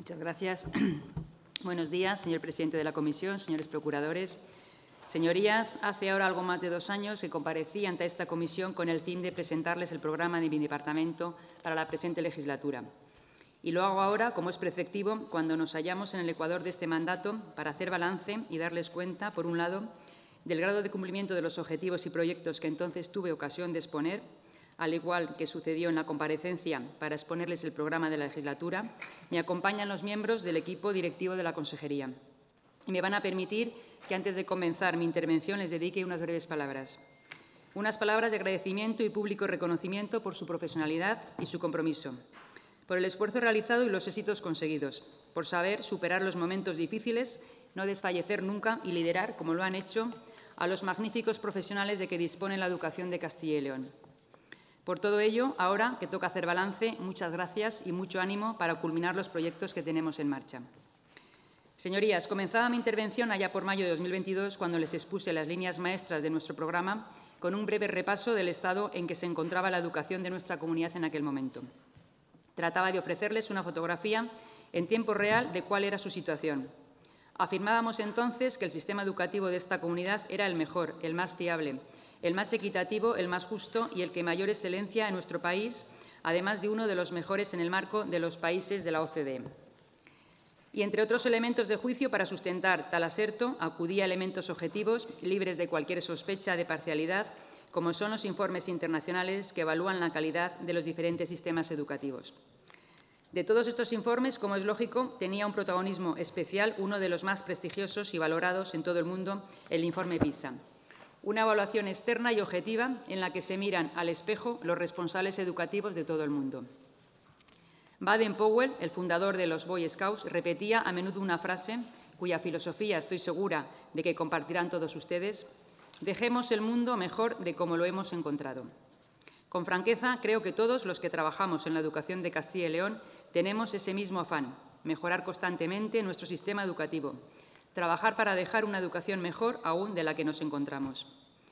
Muchas gracias. Buenos días, señor presidente de la Comisión, señores procuradores. Señorías, hace ahora algo más de 2 años que comparecí ante esta comisión con el fin de presentarles el programa de mi departamento para la presente legislatura. Y lo hago ahora, como es preceptivo, cuando nos hallamos en el ecuador de este mandato, para hacer balance y darles cuenta, por un lado, del grado de cumplimiento de los objetivos y proyectos que entonces tuve ocasión de exponer, al igual que sucedió en la comparecencia para exponerles el programa de la legislatura, me acompañan los miembros del equipo directivo de la Consejería. Y me van a permitir que, antes de comenzar mi intervención, les dedique unas breves palabras. Unas palabras de agradecimiento y público reconocimiento por su profesionalidad y su compromiso, por el esfuerzo realizado y los éxitos conseguidos, por saber superar los momentos difíciles, no desfallecer nunca y liderar, como lo han hecho, a los magníficos profesionales de que dispone la educación de Castilla y León. Por todo ello, ahora que toca hacer balance, muchas gracias y mucho ánimo para culminar los proyectos que tenemos en marcha. Señorías, comenzaba mi intervención allá por mayo de 2022, cuando les expuse las líneas maestras de nuestro programa, con un breve repaso del estado en que se encontraba la educación de nuestra comunidad en aquel momento. Trataba de ofrecerles una fotografía en tiempo real de cuál era su situación. Afirmábamos entonces que el sistema educativo de esta comunidad era el mejor, el más fiable, el más equitativo, el más justo y el que mayor excelencia en nuestro país, además de uno de los mejores en el marco de los países de la OCDE. Y, entre otros elementos de juicio, para sustentar tal aserto, acudía a elementos objetivos, libres de cualquier sospecha de parcialidad, como son los informes internacionales que evalúan la calidad de los diferentes sistemas educativos. De todos estos informes, como es lógico, tenía un protagonismo especial uno de los más prestigiosos y valorados en todo el mundo, el informe PISA. Una evaluación externa y objetiva en la que se miran al espejo los responsables educativos de todo el mundo. Baden-Powell, el fundador de los Boy Scouts, repetía a menudo una frase cuya filosofía estoy segura de que compartirán todos ustedes: dejemos el mundo mejor de como lo hemos encontrado. Con franqueza, creo que todos los que trabajamos en la educación de Castilla y León tenemos ese mismo afán: mejorar constantemente nuestro sistema educativo, trabajar para dejar una educación mejor aún de la que nos encontramos.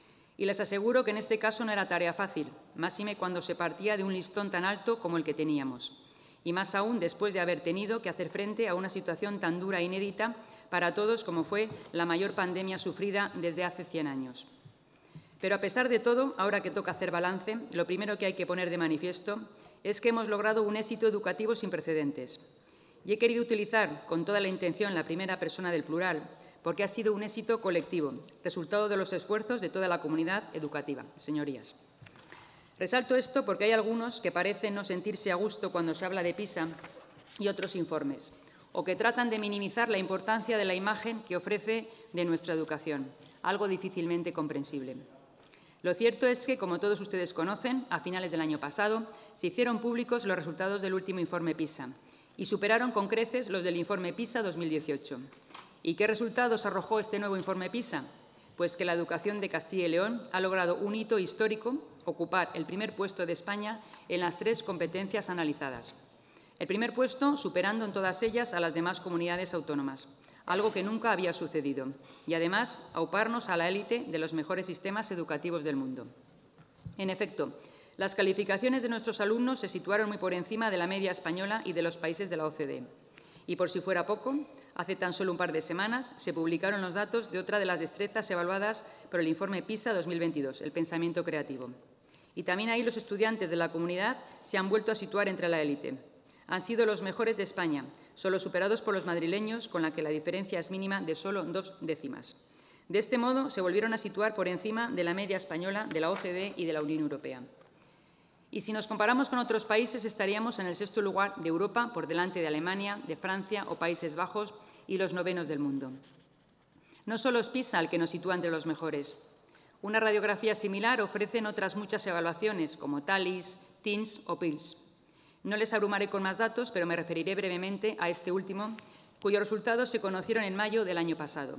Y les aseguro que en este caso no era tarea fácil, máxime cuando se partía de un listón tan alto como el que teníamos, y más aún después de haber tenido que hacer frente a una situación tan dura e inédita para todos como fue la mayor pandemia sufrida desde hace 100 años. Pero, a pesar de todo, ahora que toca hacer balance, lo primero que hay que poner de manifiesto es que hemos logrado un éxito educativo sin precedentes. Y he querido utilizar con toda la intención la primera persona del plural, porque ha sido un éxito colectivo, resultado de los esfuerzos de toda la comunidad educativa. Señorías, resalto esto porque hay algunos que parecen no sentirse a gusto cuando se habla de PISA y otros informes, o que tratan de minimizar la importancia de la imagen que ofrece de nuestra educación, algo difícilmente comprensible. Lo cierto es que, como todos ustedes conocen, a finales del año pasado se hicieron públicos los resultados del último informe PISA y superaron con creces los del informe PISA 2018. ¿Y qué resultados arrojó este nuevo informe PISA? Pues que la educación de Castilla y León ha logrado un hito histórico: ocupar el primer puesto de España en las 3 competencias analizadas. El primer puesto superando en todas ellas a las demás comunidades autónomas, algo que nunca había sucedido, y además auparnos a la élite de los mejores sistemas educativos del mundo. En efecto, las calificaciones de nuestros alumnos se situaron muy por encima de la media española y de los países de la OCDE. Y, por si fuera poco, hace tan solo un par de semanas se publicaron los datos de otra de las destrezas evaluadas por el informe PISA 2022, el pensamiento creativo. Y también ahí los estudiantes de la comunidad se han vuelto a situar entre la élite. Han sido los mejores de España, solo superados por los madrileños, con la que la diferencia es mínima de solo 2 décimas. De este modo, se volvieron a situar por encima de la media española, de la OCDE y de la Unión Europea. Y si nos comparamos con otros países, estaríamos en el 6º lugar de Europa, por delante de Alemania, de Francia o Países Bajos, y los 9º del mundo. No solo es PISA el que nos sitúa entre los mejores. Una radiografía similar ofrecen otras muchas evaluaciones, como TALIS, TIMSS o PIRLS. No les abrumaré con más datos, pero me referiré brevemente a este último, cuyos resultados se conocieron en mayo del año pasado.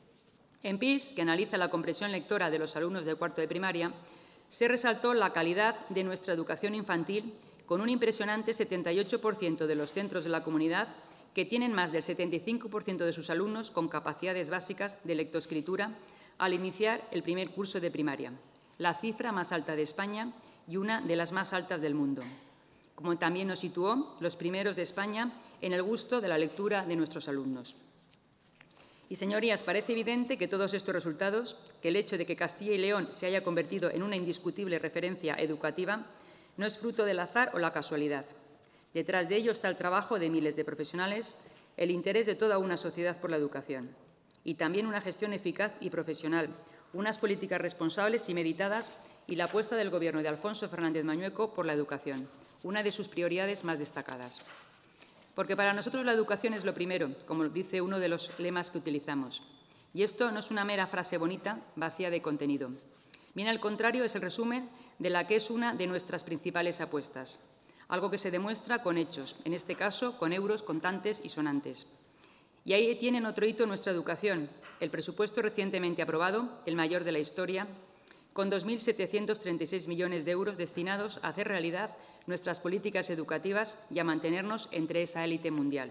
En PIRLS, que analiza la comprensión lectora de los alumnos del 4º de primaria, se resaltó la calidad de nuestra educación infantil, con un impresionante 78% de los centros de la comunidad que tienen más del 75% de sus alumnos con capacidades básicas de lectoescritura al iniciar el primer curso de primaria, la cifra más alta de España y una de las más altas del mundo. Como también nos situó los primeros de España en el gusto de la lectura de nuestros alumnos. Y, señorías, parece evidente que todos estos resultados, que el hecho de que Castilla y León se haya convertido en una indiscutible referencia educativa, no es fruto del azar o la casualidad. Detrás de ello está el trabajo de miles de profesionales, el interés de toda una sociedad por la educación y también una gestión eficaz y profesional, unas políticas responsables y meditadas y la apuesta del Gobierno de Alfonso Fernández Mañueco por la educación, una de sus prioridades más destacadas. Porque para nosotros la educación es lo primero, como dice uno de los lemas que utilizamos. Y esto no es una mera frase bonita, vacía de contenido. Bien al contrario, es el resumen de la que es una de nuestras principales apuestas. Algo que se demuestra con hechos, en este caso con euros contantes y sonantes. Y ahí tienen otro hito en nuestra educación, el presupuesto recientemente aprobado, el mayor de la historia, con 2.736 millones de euros destinados a hacer realidad nuestras políticas educativas y a mantenernos entre esa élite mundial.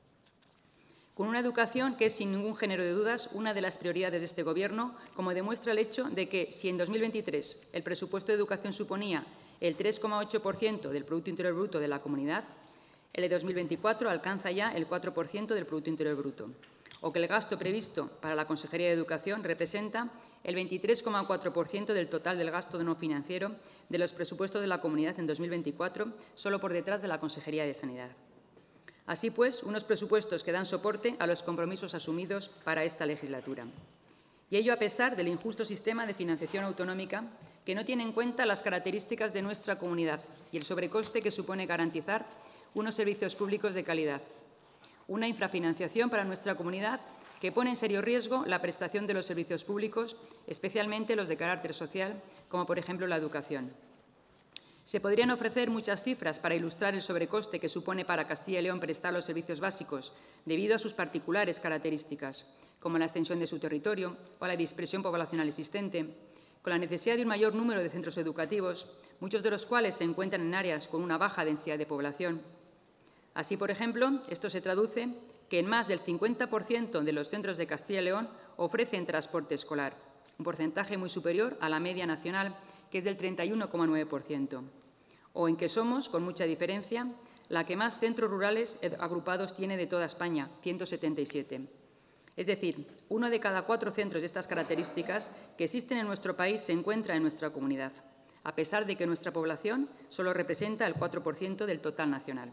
Con una educación que es, sin ningún género de dudas, una de las prioridades de este Gobierno, como demuestra el hecho de que, si en 2023 el presupuesto de educación suponía el 3,8% del Producto Interior Bruto de la comunidad, el de 2024 alcanza ya el 4% del Producto Interior Bruto, o que el gasto previsto para la Consejería de Educación representa el 23,4% del total del gasto no financiero de los presupuestos de la comunidad en 2024, solo por detrás de la Consejería de Sanidad. Así pues, unos presupuestos que dan soporte a los compromisos asumidos para esta legislatura. Y ello a pesar del injusto sistema de financiación autonómica que no tiene en cuenta las características de nuestra comunidad y el sobrecoste que supone garantizar unos servicios públicos de calidad. Una infrafinanciación para nuestra comunidad que pone en serio riesgo la prestación de los servicios públicos, especialmente los de carácter social, como por ejemplo la educación. Se podrían ofrecer muchas cifras para ilustrar el sobrecoste que supone para Castilla y León prestar los servicios básicos debido a sus particulares características, como la extensión de su territorio o la dispersión poblacional existente, con la necesidad de un mayor número de centros educativos, muchos de los cuales se encuentran en áreas con una baja densidad de población. Así, por ejemplo, esto se traduce que en más del 50% de los centros de Castilla y León ofrecen transporte escolar, un porcentaje muy superior a la media nacional, que es del 31,9%, o en que somos, con mucha diferencia, la que más centros rurales agrupados tiene de toda España, 177. Es decir, 1 de cada 4 centros de estas características que existen en nuestro país se encuentra en nuestra comunidad, a pesar de que nuestra población solo representa el 4% del total nacional.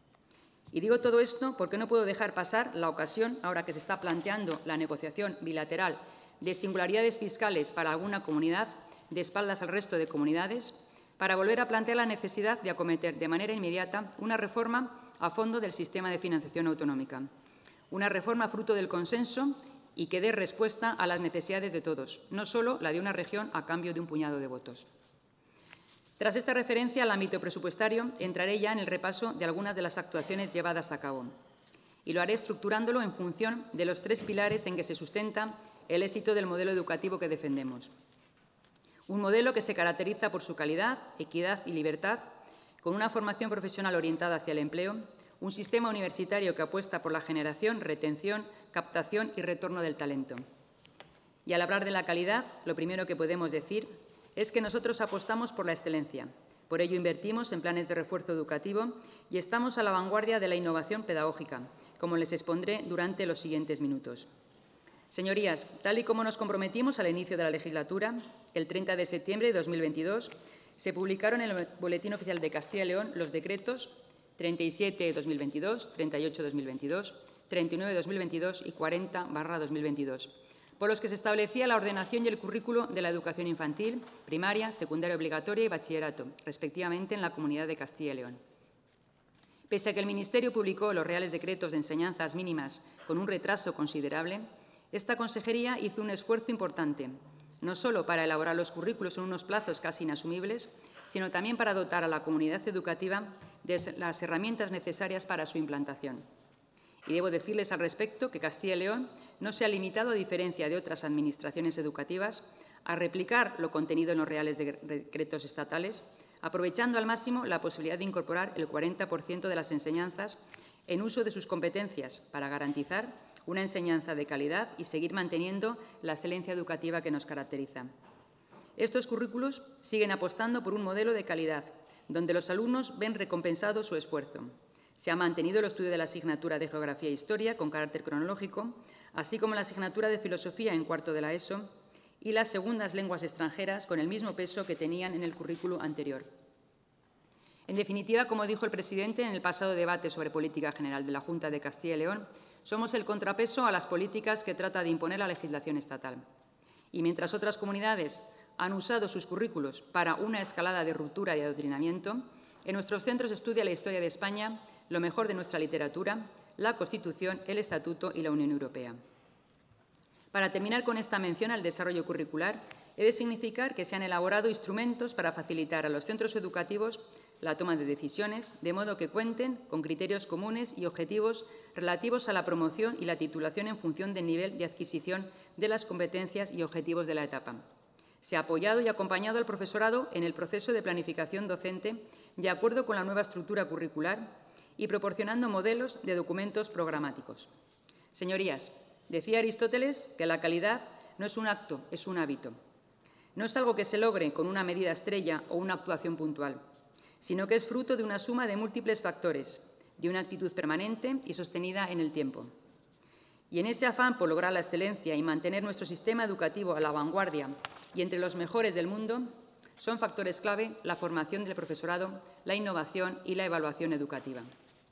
Y digo todo esto porque no puedo dejar pasar la ocasión, ahora que se está planteando la negociación bilateral de singularidades fiscales para alguna comunidad, de espaldas al resto de comunidades, para volver a plantear la necesidad de acometer de manera inmediata una reforma a fondo del sistema de financiación autonómica. Una reforma fruto del consenso y que dé respuesta a las necesidades de todos, no solo la de una región a cambio de un puñado de votos. Tras esta referencia al ámbito presupuestario, entraré ya en el repaso de algunas de las actuaciones llevadas a cabo. Y lo haré estructurándolo en función de los 3 pilares en que se sustenta el éxito del modelo educativo que defendemos. Un modelo que se caracteriza por su calidad, equidad y libertad, con una formación profesional orientada hacia el empleo, un sistema universitario que apuesta por la generación, retención, captación y retorno del talento. Y al hablar de la calidad, lo primero que podemos decir es que nosotros apostamos por la excelencia. Por ello invertimos en planes de refuerzo educativo y estamos a la vanguardia de la innovación pedagógica, como les expondré durante los siguientes minutos. Señorías, tal y como nos comprometimos al inicio de la legislatura, el 30 de septiembre de 2022, se publicaron en el Boletín Oficial de Castilla y León los decretos 37/2022, 38/2022, 39/2022 y 40/2022, por los que se establecía la ordenación y el currículo de la educación infantil, primaria, secundaria obligatoria y bachillerato, respectivamente en la Comunidad de Castilla y León. Pese a que el Ministerio publicó los reales decretos de enseñanzas mínimas con un retraso considerable, esta consejería hizo un esfuerzo importante, no solo para elaborar los currículos en unos plazos casi inasumibles, sino también para dotar a la comunidad educativa de las herramientas necesarias para su implantación. Y debo decirles al respecto que Castilla y León no se ha limitado, a diferencia de otras administraciones educativas, a replicar lo contenido en los reales decretos estatales, aprovechando al máximo la posibilidad de incorporar el 40% de las enseñanzas en uso de sus competencias para garantizar una enseñanza de calidad y seguir manteniendo la excelencia educativa que nos caracteriza. Estos currículos siguen apostando por un modelo de calidad, donde los alumnos ven recompensado su esfuerzo. Se ha mantenido el estudio de la asignatura de Geografía e Historia con carácter cronológico, así como la asignatura de Filosofía en cuarto de la ESO y las segundas lenguas extranjeras con el mismo peso que tenían en el currículo anterior. En definitiva, como dijo el presidente en el pasado debate sobre política general de la Junta de Castilla y León, somos el contrapeso a las políticas que trata de imponer la legislación estatal. Y mientras otras comunidades han usado sus currículos para una escalada de ruptura y adoctrinamiento, en nuestros centros se estudia la historia de España, lo mejor de nuestra literatura, la Constitución, el Estatuto y la Unión Europea. Para terminar con esta mención al desarrollo curricular, he de significar que se han elaborado instrumentos para facilitar a los centros educativos la toma de decisiones, de modo que cuenten con criterios comunes y objetivos relativos a la promoción y la titulación en función del nivel de adquisición de las competencias y objetivos de la etapa. Se ha apoyado y acompañado al profesorado en el proceso de planificación docente de acuerdo con la nueva estructura curricular y proporcionando modelos de documentos programáticos. Señorías, decía Aristóteles que la calidad no es un acto, es un hábito. No es algo que se logre con una medida estrella o una actuación puntual, sino que es fruto de una suma de múltiples factores, de una actitud permanente y sostenida en el tiempo. Y en ese afán por lograr la excelencia y mantener nuestro sistema educativo a la vanguardia y entre los mejores del mundo, son factores clave la formación del profesorado, la innovación y la evaluación educativa.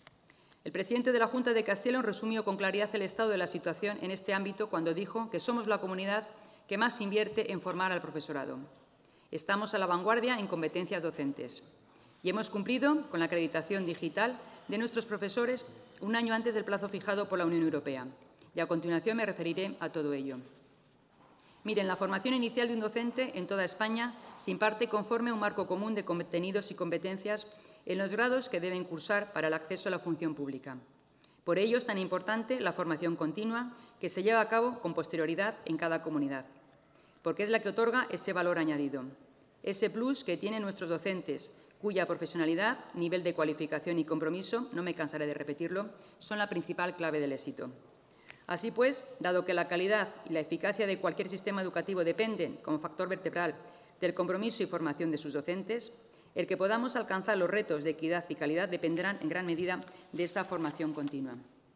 El presidente de la Junta de Castilla y León resumió con claridad el estado de la situación en este ámbito cuando dijo que somos la comunidad que más invierte en formar al profesorado. Estamos a la vanguardia en competencias docentes y hemos cumplido con la acreditación digital de nuestros profesores un año antes del plazo fijado por la Unión Europea. Y a continuación me referiré a todo ello. Miren, la formación inicial de un docente en toda España se imparte conforme a un marco común de contenidos y competencias en los grados que deben cursar para el acceso a la función pública. Por ello es tan importante la formación continua que se lleva a cabo con posterioridad en cada comunidad, porque es la que otorga ese valor añadido, ese plus que tienen nuestros docentes, cuya profesionalidad, nivel de cualificación y compromiso, no me cansaré de repetirlo, son la principal clave del éxito. Así pues, dado que la calidad y la eficacia de cualquier sistema educativo dependen, como factor vertebral, del compromiso y formación de sus docentes, el que podamos alcanzar los retos de equidad y calidad dependerán en gran medida de esa formación continua.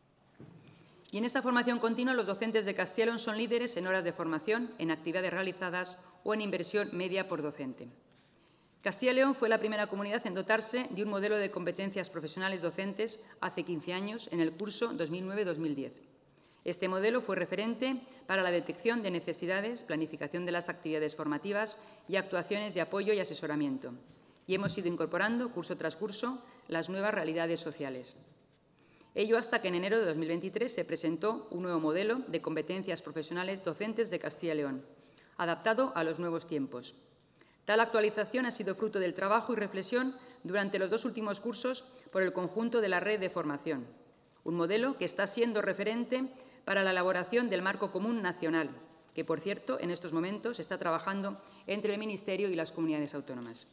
Y en esa formación continua, los docentes de Castilla y León son líderes en horas de formación, en actividades realizadas o en inversión media por docente. Castilla y León fue la primera comunidad en dotarse de un modelo de competencias profesionales docentes hace 15 años, en el curso 2009-2010. Este modelo fue referente para la detección de necesidades, planificación de las actividades formativas y actuaciones de apoyo y asesoramiento. Y hemos ido incorporando, curso tras curso, las nuevas realidades sociales. Ello hasta que en enero de 2023 se presentó un nuevo modelo de competencias profesionales docentes de Castilla y León, adaptado a los nuevos tiempos. Tal actualización ha sido fruto del trabajo y reflexión durante los 2 últimos cursos por el conjunto de la red de formación, un modelo que está siendo referente para la elaboración del marco común nacional, que, por cierto, en estos momentos se está trabajando entre el Ministerio y las comunidades autónomas.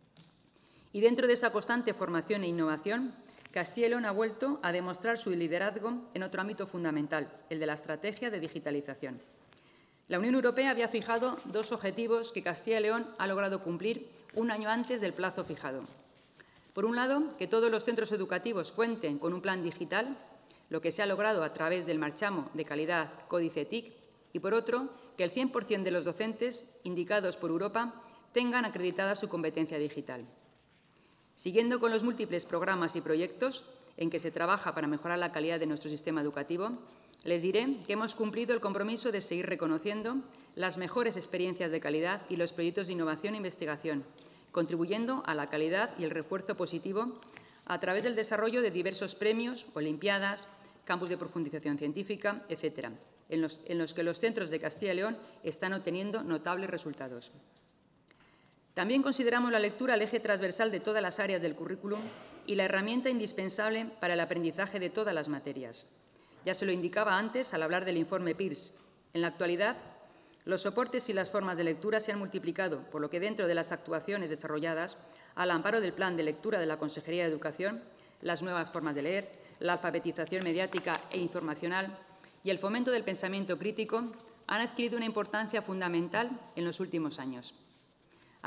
Y dentro de esa constante formación e innovación, Castilla y León ha vuelto a demostrar su liderazgo en otro ámbito fundamental, el de la estrategia de digitalización. La Unión Europea había fijado 2 objetivos que Castilla y León ha logrado cumplir un año antes del plazo fijado. Por un lado, que todos los centros educativos cuenten con un plan digital, lo que se ha logrado a través del marchamo de calidad Códice TIC, y por otro, que el 100% de los docentes indicados por Europa tengan acreditada su competencia digital. Siguiendo con los múltiples programas y proyectos en que se trabaja para mejorar la calidad de nuestro sistema educativo, les diré que hemos cumplido el compromiso de seguir reconociendo las mejores experiencias de calidad y los proyectos de innovación e investigación, contribuyendo a la calidad y el refuerzo positivo a través del desarrollo de diversos premios, olimpiadas, campus de profundización científica, etcétera, en los que los centros de Castilla y León están obteniendo notables resultados. También consideramos la lectura el eje transversal de todas las áreas del currículum y la herramienta indispensable para el aprendizaje de todas las materias. Ya se lo indicaba antes al hablar del informe Peirce. En la actualidad, los soportes y las formas de lectura se han multiplicado, por lo que dentro de las actuaciones desarrolladas al amparo del Plan de Lectura de la Consejería de Educación, las nuevas formas de leer, la alfabetización mediática e informacional y el fomento del pensamiento crítico han adquirido una importancia fundamental en los últimos años.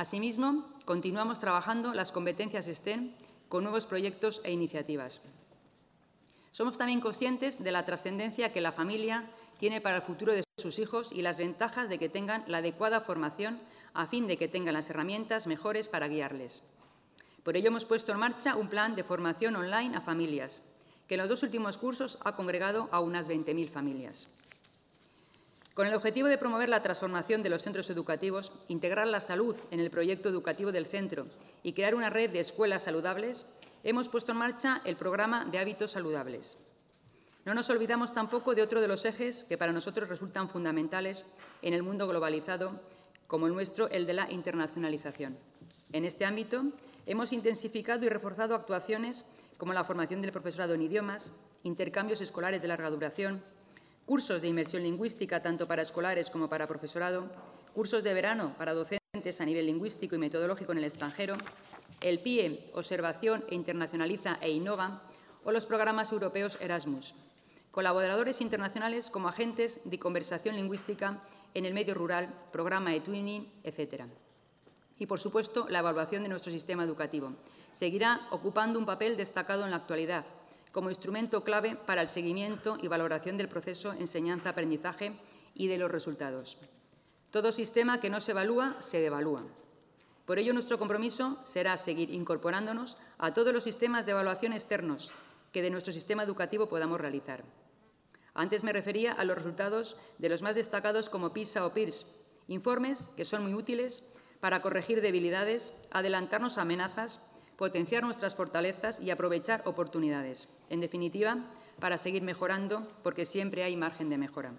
Asimismo, continuamos trabajando las competencias STEM con nuevos proyectos e iniciativas. Somos también conscientes de la trascendencia que la familia tiene para el futuro de sus hijos y las ventajas de que tengan la adecuada formación a fin de que tengan las herramientas mejores para guiarles. Por ello, hemos puesto en marcha un plan de formación online a familias, que en los 2 últimos cursos ha congregado a unas 20.000 familias. Con el objetivo de promover la transformación de los centros educativos, integrar la salud en el proyecto educativo del centro y crear una red de escuelas saludables, hemos puesto en marcha el programa de hábitos saludables. No nos olvidamos tampoco de otro de los ejes que para nosotros resultan fundamentales en el mundo globalizado, como el nuestro, el de la internacionalización. En este ámbito, hemos intensificado y reforzado actuaciones como la formación del profesorado en idiomas, intercambios escolares de larga duración, cursos de inmersión lingüística tanto para escolares como para profesorado, cursos de verano para docentes a nivel lingüístico y metodológico en el extranjero, el PIE, Observación e Internacionaliza e Innova, o los programas europeos Erasmus, colaboradores internacionales como agentes de conversación lingüística en el medio rural, programa eTwinning, etc. Y, por supuesto, la evaluación de nuestro sistema educativo seguirá ocupando un papel destacado en la actualidad, como instrumento clave para el seguimiento y valoración del proceso enseñanza-aprendizaje y de los resultados. Todo sistema que no se evalúa, se devalúa. Por ello, nuestro compromiso será seguir incorporándonos a todos los sistemas de evaluación externos que de nuestro sistema educativo podamos realizar. Antes me refería a los resultados de los más destacados como PISA o PIRSS, informes que son muy útiles para corregir debilidades, adelantarnos a amenazas, potenciar nuestras fortalezas y aprovechar oportunidades. En definitiva, para seguir mejorando, porque siempre hay margen de mejora.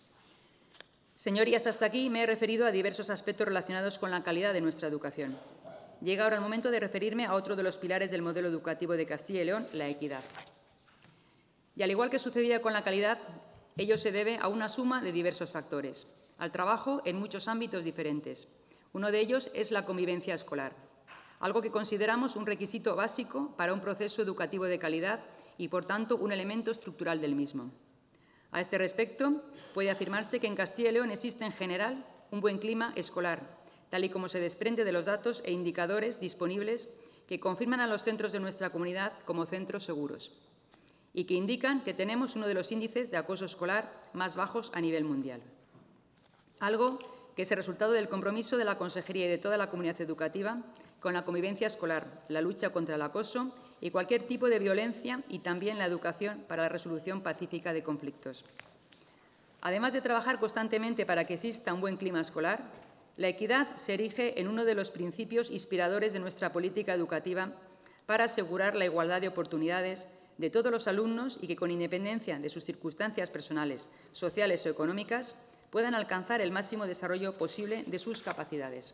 Señorías, hasta aquí me he referido a diversos aspectos relacionados con la calidad de nuestra educación. Llega ahora el momento de referirme a otro de los pilares del modelo educativo de Castilla y León, la equidad. Y al igual que sucedía con la calidad, ello se debe a una suma de diversos factores, al trabajo en muchos ámbitos diferentes. Uno de ellos es la convivencia escolar, algo que consideramos un requisito básico para un proceso educativo de calidad y, por tanto, un elemento estructural del mismo. A este respecto, puede afirmarse que en Castilla y León existe en general un buen clima escolar, tal y como se desprende de los datos e indicadores disponibles que confirman a los centros de nuestra comunidad como centros seguros y que indican que tenemos uno de los índices de acoso escolar más bajos a nivel mundial. Algo que es el resultado del compromiso de la Consejería y de toda la comunidad educativa con la convivencia escolar, la lucha contra el acoso y cualquier tipo de violencia y también la educación para la resolución pacífica de conflictos. Además de trabajar constantemente para que exista un buen clima escolar, la equidad se erige en uno de los principios inspiradores de nuestra política educativa para asegurar la igualdad de oportunidades de todos los alumnos y que, con independencia de sus circunstancias personales, sociales o económicas, puedan alcanzar el máximo desarrollo posible de sus capacidades.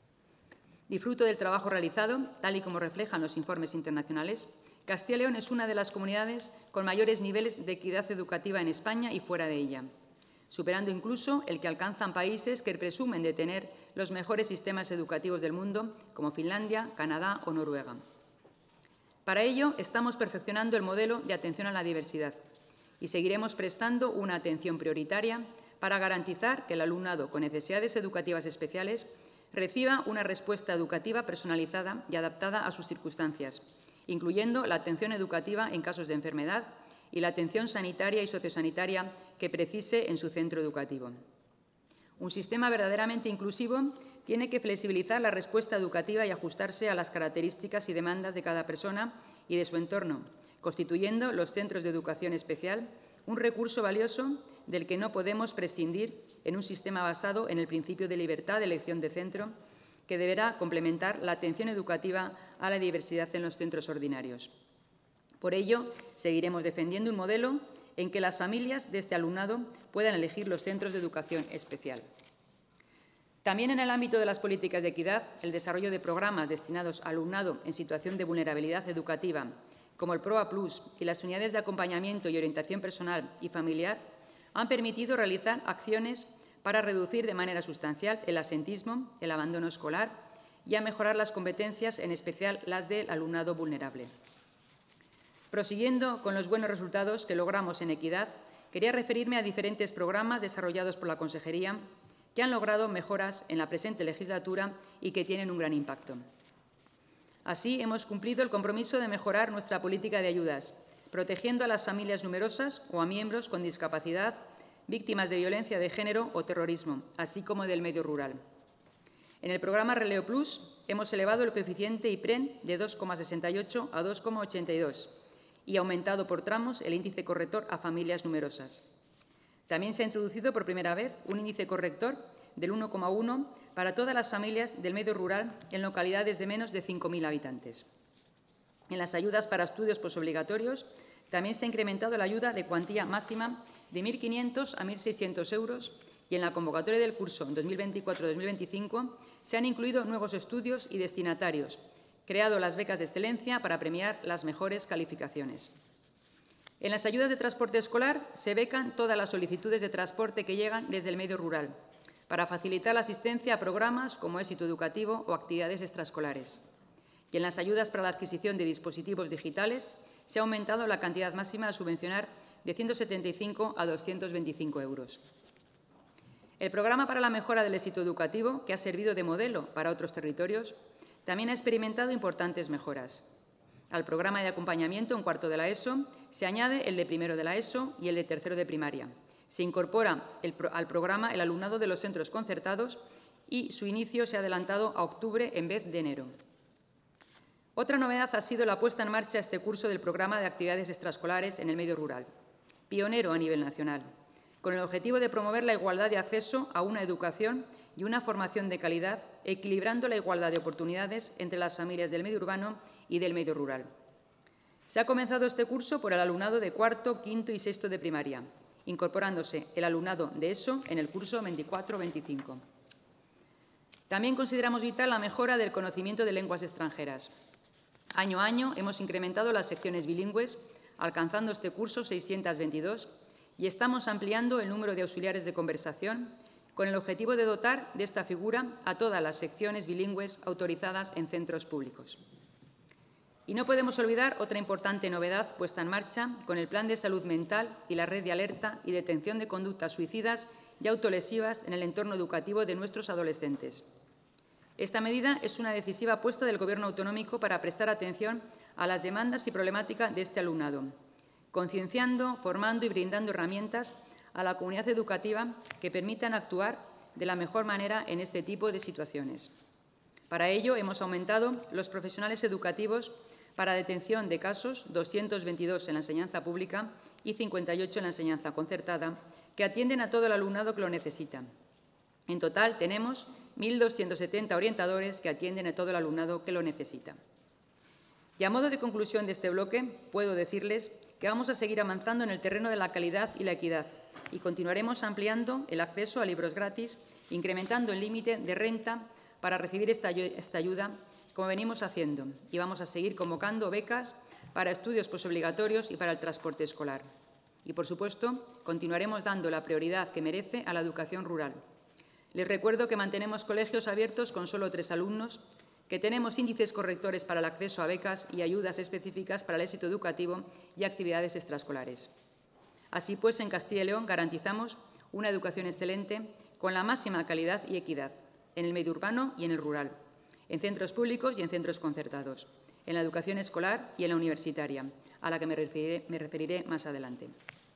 Y fruto del trabajo realizado, tal y como reflejan los informes internacionales, Castilla y León es una de las comunidades con mayores niveles de equidad educativa en España y fuera de ella, superando incluso el que alcanzan países que presumen de tener los mejores sistemas educativos del mundo, como Finlandia, Canadá o Noruega. Para ello, estamos perfeccionando el modelo de atención a la diversidad y seguiremos prestando una atención prioritaria para garantizar que el alumnado con necesidades educativas especiales reciba una respuesta educativa personalizada y adaptada a sus circunstancias, incluyendo la atención educativa en casos de enfermedad y la atención sanitaria y sociosanitaria que precise en su centro educativo. Un sistema verdaderamente inclusivo tiene que flexibilizar la respuesta educativa y ajustarse a las características y demandas de cada persona y de su entorno, constituyendo los centros de educación especial un recurso valioso del que no podemos prescindir en un sistema basado en el principio de libertad de elección de centro, que deberá complementar la atención educativa a la diversidad en los centros ordinarios. Por ello, seguiremos defendiendo un modelo en que las familias de este alumnado puedan elegir los centros de educación especial. También en el ámbito de las políticas de equidad, el desarrollo de programas destinados al alumnado en situación de vulnerabilidad educativa, como el PROA Plus y las unidades de acompañamiento y orientación personal y familiar, han permitido realizar acciones para reducir de manera sustancial el absentismo, el abandono escolar y a mejorar las competencias, en especial las del alumnado vulnerable. Prosiguiendo con los buenos resultados que logramos en equidad, quería referirme a diferentes programas desarrollados por la Consejería que han logrado mejoras en la presente legislatura y que tienen un gran impacto. Así, hemos cumplido el compromiso de mejorar nuestra política de ayudas, protegiendo a las familias numerosas o a miembros con discapacidad, víctimas de violencia de género o terrorismo, así como del medio rural. En el programa Releo Plus hemos elevado el coeficiente IPREN de 2,68 a 2,82 y aumentado por tramos el índice corrector a familias numerosas. También se ha introducido por primera vez un índice corrector del 1,1 para todas las familias del medio rural en localidades de menos de 5.000 habitantes. En las ayudas para estudios posobligatorios también se ha incrementado la ayuda de cuantía máxima de 1.500 a 1.600 euros y en la convocatoria del curso 2024-2025 se han incluido nuevos estudios y destinatarios, creado las becas de excelencia para premiar las mejores calificaciones. En las ayudas de transporte escolar se becan todas las solicitudes de transporte que llegan desde el medio rural, para facilitar la asistencia a programas como éxito educativo o actividades extraescolares. Y en las ayudas para la adquisición de dispositivos digitales se ha aumentado la cantidad máxima a subvencionar de 175 a 225 euros. El programa para la mejora del éxito educativo, que ha servido de modelo para otros territorios, también ha experimentado importantes mejoras. Al programa de acompañamiento en cuarto de la ESO se añade el de primero de la ESO y el de tercero de primaria. Se incorpora al programa el alumnado de los centros concertados y su inicio se ha adelantado a octubre en vez de enero. Otra novedad ha sido la puesta en marcha este curso del programa de actividades extraescolares en el medio rural, pionero a nivel nacional, con el objetivo de promover la igualdad de acceso a una educación y una formación de calidad, equilibrando la igualdad de oportunidades entre las familias del medio urbano y del medio rural. Se ha comenzado este curso por el alumnado de cuarto, quinto y sexto de primaria, incorporándose el alumnado de ESO en el curso 24-25. También consideramos vital la mejora del conocimiento de lenguas extranjeras. Año a año hemos incrementado las secciones bilingües, alcanzando este curso 622, y estamos ampliando el número de auxiliares de conversación con el objetivo de dotar de esta figura a todas las secciones bilingües autorizadas en centros públicos. Y no podemos olvidar otra importante novedad puesta en marcha con el Plan de Salud Mental y la Red de Alerta y Detención de Conductas Suicidas y Autolesivas en el entorno educativo de nuestros adolescentes. Esta medida es una decisiva apuesta del Gobierno autonómico para prestar atención a las demandas y problemática de este alumnado, concienciando, formando y brindando herramientas a la comunidad educativa que permitan actuar de la mejor manera en este tipo de situaciones. Para ello, hemos aumentado los profesionales educativos para detención de casos, 222 en la enseñanza pública y 58 en la enseñanza concertada, que atienden a todo el alumnado que lo necesita. En total, tenemos 1.270 orientadores que atienden a todo el alumnado que lo necesita. Y a modo de conclusión de este bloque, puedo decirles que vamos a seguir avanzando en el terreno de la calidad y la equidad y continuaremos ampliando el acceso a libros gratis, incrementando el límite de renta para recibir esta ayuda, como venimos haciendo, y vamos a seguir convocando becas para estudios posobligatorios y para el transporte escolar. Y, por supuesto, continuaremos dando la prioridad que merece a la educación rural. Les recuerdo que mantenemos colegios abiertos con solo 3 alumnos, que tenemos índices correctores para el acceso a becas y ayudas específicas para el éxito educativo y actividades extraescolares. Así pues, en Castilla y León garantizamos una educación excelente con la máxima calidad y equidad, en el medio urbano y en el rural, en centros públicos y en centros concertados, en la educación escolar y en la universitaria, a la que me referiré más adelante.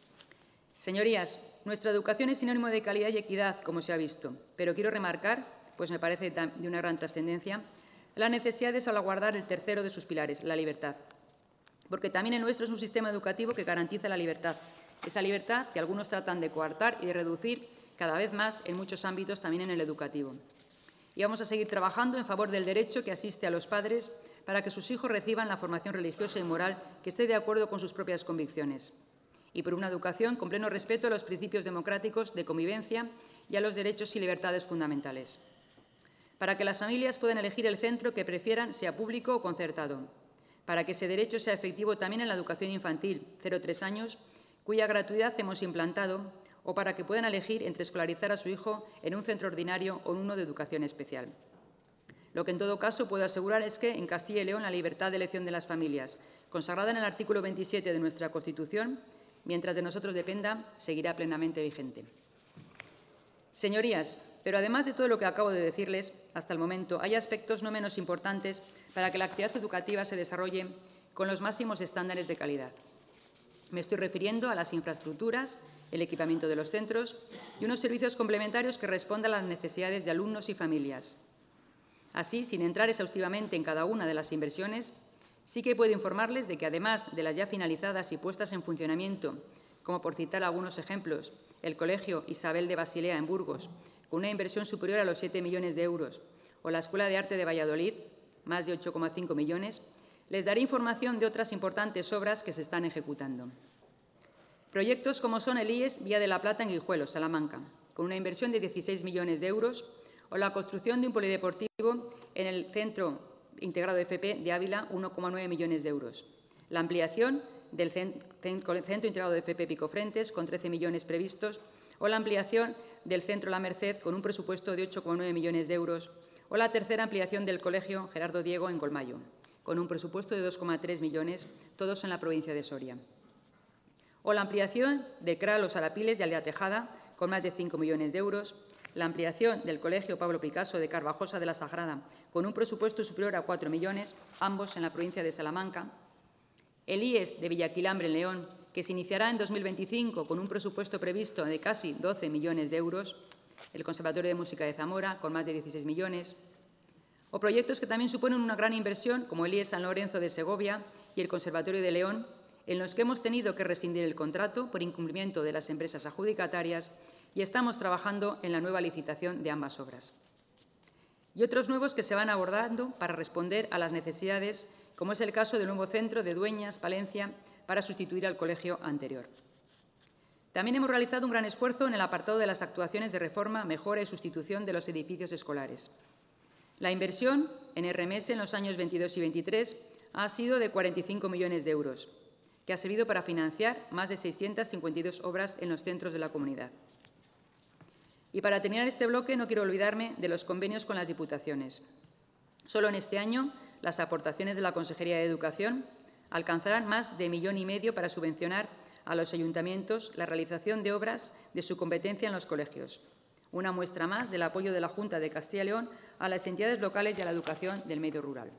Señorías, nuestra educación es sinónimo de calidad y equidad, como se ha visto, pero quiero remarcar, pues me parece de una gran trascendencia, la necesidad de salvaguardar el tercero de sus pilares, la libertad, porque también el nuestro es un sistema educativo que garantiza la libertad, esa libertad que algunos tratan de coartar y de reducir cada vez más en muchos ámbitos, también en el educativo. Y vamos a seguir trabajando en favor del derecho que asiste a los padres para que sus hijos reciban la formación religiosa y moral que esté de acuerdo con sus propias convicciones, y por una educación con pleno respeto a los principios democráticos de convivencia y a los derechos y libertades fundamentales, para que las familias puedan elegir el centro que prefieran, sea público o concertado, para que ese derecho sea efectivo también en la educación infantil, 0–3 años, cuya gratuidad hemos implantado, o para que puedan elegir entre escolarizar a su hijo en un centro ordinario o en uno de educación especial. Lo que en todo caso puedo asegurar es que en Castilla y León la libertad de elección de las familias, consagrada en el artículo 27 de nuestra Constitución, mientras de nosotros dependa, seguirá plenamente vigente. Señorías, pero además de todo lo que acabo de decirles hasta el momento, hay aspectos no menos importantes para que la actividad educativa se desarrolle con los máximos estándares de calidad. Me estoy refiriendo a las infraestructuras, el equipamiento de los centros y unos servicios complementarios que respondan a las necesidades de alumnos y familias. Así, sin entrar exhaustivamente en cada una de las inversiones, sí que puedo informarles de que, además de las ya finalizadas y puestas en funcionamiento, como por citar algunos ejemplos, el Colegio Isabel de Basilea en Burgos, con una inversión superior a los 7 millones de euros, o la Escuela de Arte de Valladolid, más de 8,5 millones, les daré información de otras importantes obras que se están ejecutando. Proyectos como son el IES Vía de la Plata en Guijuelos, Salamanca, con una inversión de 16 millones de euros, o la construcción de un polideportivo en el Centro Integrado de FP de Ávila, 1,9 millones de euros. La ampliación del Centro Integrado de FP Picofrentes, con 13 millones previstos, o la ampliación del Centro La Merced, con un presupuesto de 8,9 millones de euros, o la tercera ampliación del Colegio Gerardo Diego en Golmayo, con un presupuesto de 2,3 millones, todos en la provincia de Soria. O la ampliación del CRA Los Arapiles de Aldea Tejada, con más de 5 millones de euros, la ampliación del Colegio Pablo Picasso de Carvajosa de la Sagrada, con un presupuesto superior a 4 millones, ambos en la provincia de Salamanca, el IES de Villaquilambre en León, que se iniciará en 2025 con un presupuesto previsto de casi 12 millones de euros, el Conservatorio de Música de Zamora, con más de 16 millones, o proyectos que también suponen una gran inversión, como el IES San Lorenzo de Segovia y el Conservatorio de León, en los que hemos tenido que rescindir el contrato por incumplimiento de las empresas adjudicatarias y estamos trabajando en la nueva licitación de ambas obras. Y otros nuevos que se van abordando para responder a las necesidades, como es el caso del nuevo centro de Dueñas, Palencia, para sustituir al colegio anterior. También hemos realizado un gran esfuerzo en el apartado de las actuaciones de reforma, mejora y sustitución de los edificios escolares. La inversión en RMS en los años 22 y 23 ha sido de 45 millones de euros, que ha servido para financiar más de 652 obras en los centros de la comunidad. Y para terminar este bloque, no quiero olvidarme de los convenios con las diputaciones. Solo en este año, las aportaciones de la Consejería de Educación alcanzarán más de 1,5 millones para subvencionar a los ayuntamientos la realización de obras de su competencia en los colegios. Una muestra más del apoyo de la Junta de Castilla y León a las entidades locales y a la educación del medio rural.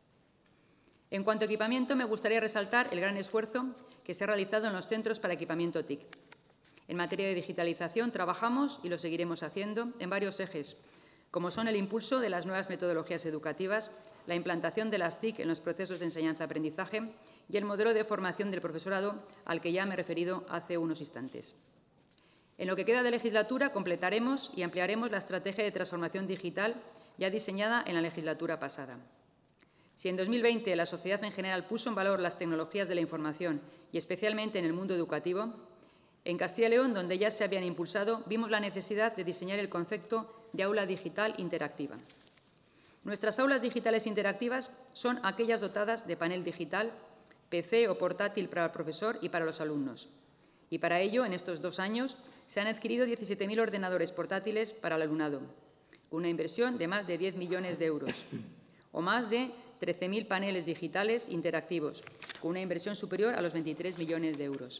En cuanto a equipamiento, me gustaría resaltar el gran esfuerzo que se ha realizado en los centros para equipamiento TIC. En materia de digitalización, trabajamos, y lo seguiremos haciendo, en varios ejes, como son el impulso de las nuevas metodologías educativas, la implantación de las TIC en los procesos de enseñanza-aprendizaje y el modelo de formación del profesorado al que ya me he referido hace unos instantes. En lo que queda de legislatura, completaremos y ampliaremos la estrategia de transformación digital ya diseñada en la legislatura pasada. Si en 2020 la sociedad en general puso en valor las tecnologías de la información y especialmente en el mundo educativo, en Castilla y León, donde ya se habían impulsado, vimos la necesidad de diseñar el concepto de aula digital interactiva. Nuestras aulas digitales interactivas son aquellas dotadas de panel digital, PC o portátil para el profesor y para los alumnos. Y para ello, en estos 2 años, se han adquirido 17.000 ordenadores portátiles para el alumnado, con una inversión de más de 10 millones de euros, o más de 13.000 paneles digitales interactivos, con una inversión superior a los 23 millones de euros.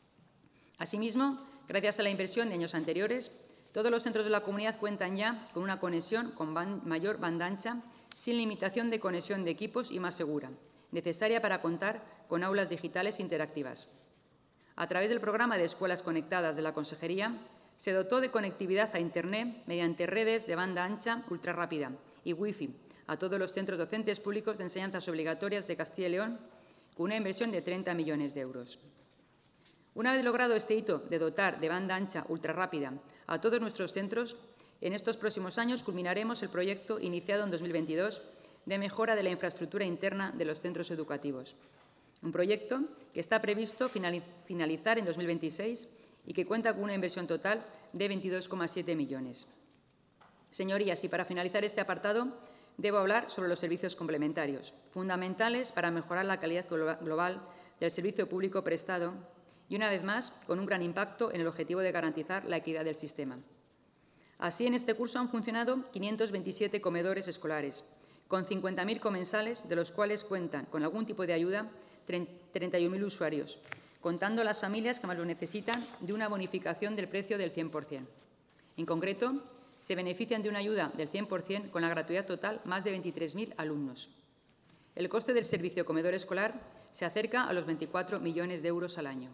Asimismo, gracias a la inversión de años anteriores, todos los centros de la comunidad cuentan ya con una conexión con mayor banda ancha, sin limitación de conexión de equipos y más segura, necesaria para contar con aulas digitales interactivas. A través del programa de Escuelas Conectadas de la Consejería, se dotó de conectividad a Internet mediante redes de banda ancha ultrarrápida y Wi-Fi a todos los centros docentes públicos de enseñanzas obligatorias de Castilla y León, con una inversión de 30 millones de euros. Una vez logrado este hito de dotar de banda ancha ultrarrápida a todos nuestros centros, en estos próximos años culminaremos el proyecto iniciado en 2022 de mejora de la infraestructura interna de los centros educativos. Un proyecto que está previsto finalizar en 2026 y que cuenta con una inversión total de 22,7 millones. Señorías, y para finalizar este apartado, debo hablar sobre los servicios complementarios, fundamentales para mejorar la calidad global del servicio público prestado y, una vez más, con un gran impacto en el objetivo de garantizar la equidad del sistema. Así, en este curso han funcionado 527 comedores escolares, con 50.000 comensales, de los cuales cuentan con algún tipo de ayuda 31.000 usuarios, contando las familias que más lo necesitan de una bonificación del precio del 100%. En concreto, se benefician de una ayuda del 100% con la gratuidad total más de 23.000 alumnos. El coste del servicio comedor escolar se acerca a los 24 millones de euros al año.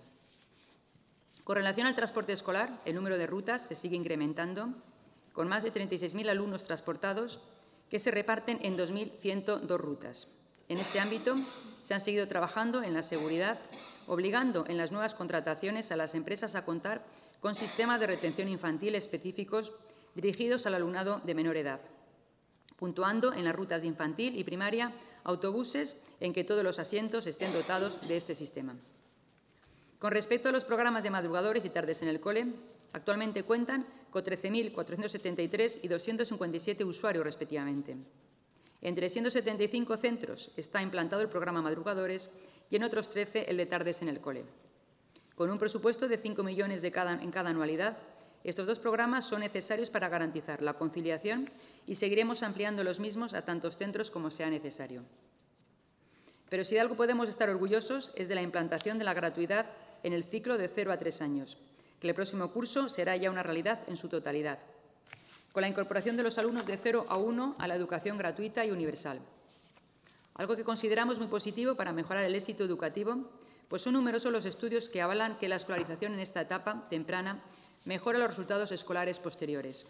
Con relación al transporte escolar, el número de rutas se sigue incrementando, con más de 36.000 alumnos transportados que se reparten en 2.102 rutas. En este ámbito se han seguido trabajando en la seguridad, obligando en las nuevas contrataciones a las empresas a contar con sistemas de retención infantil específicos dirigidos al alumnado de menor edad, puntuando en las rutas de infantil y primaria autobuses en que todos los asientos estén dotados de este sistema. Con respecto a los programas de madrugadores y tardes en el cole, actualmente cuentan con 13.473 y 257 usuarios respectivamente. En 375 centros está implantado el programa Madrugadores y en otros 13 el de tardes en el cole. Con un presupuesto de 5 millones en cada anualidad, estos dos programas son necesarios para garantizar la conciliación y seguiremos ampliando los mismos a tantos centros como sea necesario. Pero si de algo podemos estar orgullosos es de la implantación de la gratuidad en el ciclo de 0 a 3 años, que el próximo curso será ya una realidad en su totalidad, con la incorporación de los alumnos de 0 a 1 a la educación gratuita y universal. Algo que consideramos muy positivo para mejorar el éxito educativo, pues son numerosos los estudios que avalan que la escolarización en esta etapa temprana mejora los resultados escolares posteriores.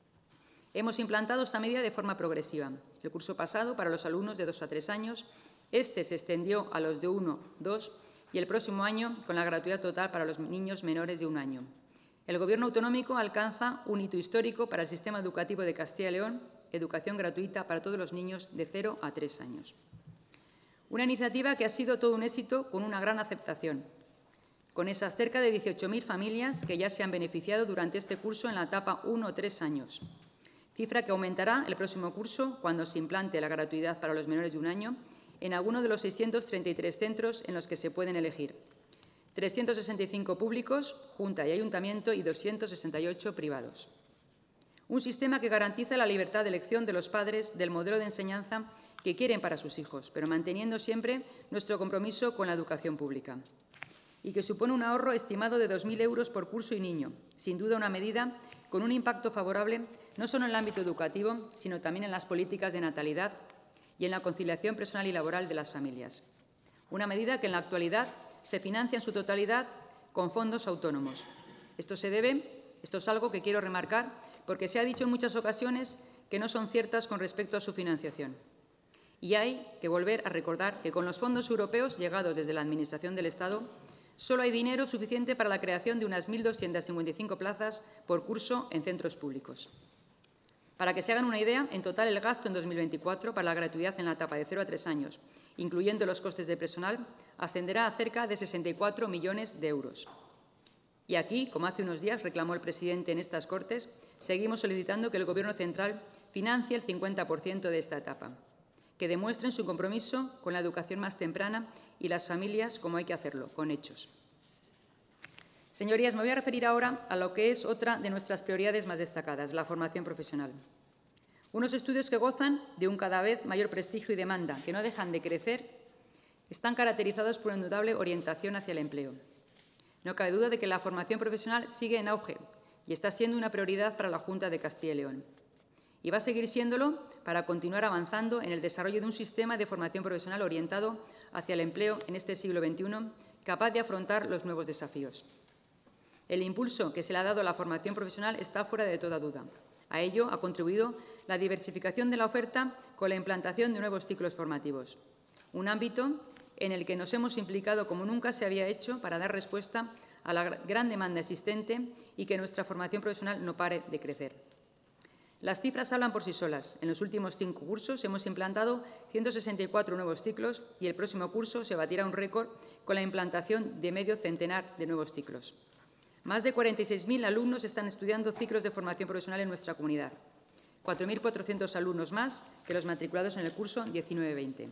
Hemos implantado esta medida de forma progresiva. El curso pasado, para los alumnos de 2 a 3 años, este se extendió a los de 1, 2 y el próximo año con la gratuidad total para los niños menores de 1 año. El Gobierno autonómico alcanza un hito histórico para el sistema educativo de Castilla y León, educación gratuita para todos los niños de 0 a 3 años. Una iniciativa que ha sido todo un éxito con una gran aceptación, con esas cerca de 18.000 familias que ya se han beneficiado durante este curso en la etapa 1 o 3 años, cifra que aumentará el próximo curso cuando se implante la gratuidad para los menores de 1 año en alguno de los 633 centros en los que se pueden elegir. 365 públicos, Junta y Ayuntamiento, y 268 privados. Un sistema que garantiza la libertad de elección de los padres del modelo de enseñanza que quieren para sus hijos, pero manteniendo siempre nuestro compromiso con la educación pública. Y que supone un ahorro estimado de 2.000 euros por curso y niño, sin duda una medida con un impacto favorable no solo en el ámbito educativo, sino también en las políticas de natalidad y en la conciliación personal y laboral de las familias. Una medida que en la actualidad se financia en su totalidad con fondos autónomos. Esto es algo que quiero remarcar porque se ha dicho en muchas ocasiones que no son ciertas con respecto a su financiación. Y hay que volver a recordar que con los fondos europeos llegados desde la Administración del Estado solo hay dinero suficiente para la creación de unas 1.255 plazas por curso en centros públicos. Para que se hagan una idea, en total el gasto en 2024 para la gratuidad en la etapa de 0 a 3 años, incluyendo los costes de personal, ascenderá a cerca de 64 millones de euros. Y aquí, como hace unos días reclamó el presidente en estas Cortes, seguimos solicitando que el Gobierno central financie el 50% de esta etapa, que demuestren su compromiso con la educación más temprana y las familias como hay que hacerlo, con hechos. Señorías, me voy a referir ahora a lo que es otra de nuestras prioridades más destacadas, la formación profesional. Unos estudios que gozan de un cada vez mayor prestigio y demanda, que no dejan de crecer, están caracterizados por una indudable orientación hacia el empleo. No cabe duda de que la formación profesional sigue en auge y está siendo una prioridad para la Junta de Castilla y León. Y va a seguir siéndolo para continuar avanzando en el desarrollo de un sistema de formación profesional orientado hacia el empleo en este siglo XXI, capaz de afrontar los nuevos desafíos. El impulso que se le ha dado a la formación profesional está fuera de toda duda. A ello ha contribuido la diversificación de la oferta con la implantación de nuevos ciclos formativos, un ámbito en el que nos hemos implicado como nunca se había hecho para dar respuesta a la gran demanda existente y que nuestra formación profesional no pare de crecer. Las cifras hablan por sí solas. En los últimos 5 cursos hemos implantado 164 nuevos ciclos y el próximo curso se batirá un récord con la implantación de medio centenar de nuevos ciclos. Más de 46.000 alumnos están estudiando ciclos de formación profesional en nuestra comunidad, 4.400 alumnos más que los matriculados en el curso 19-20.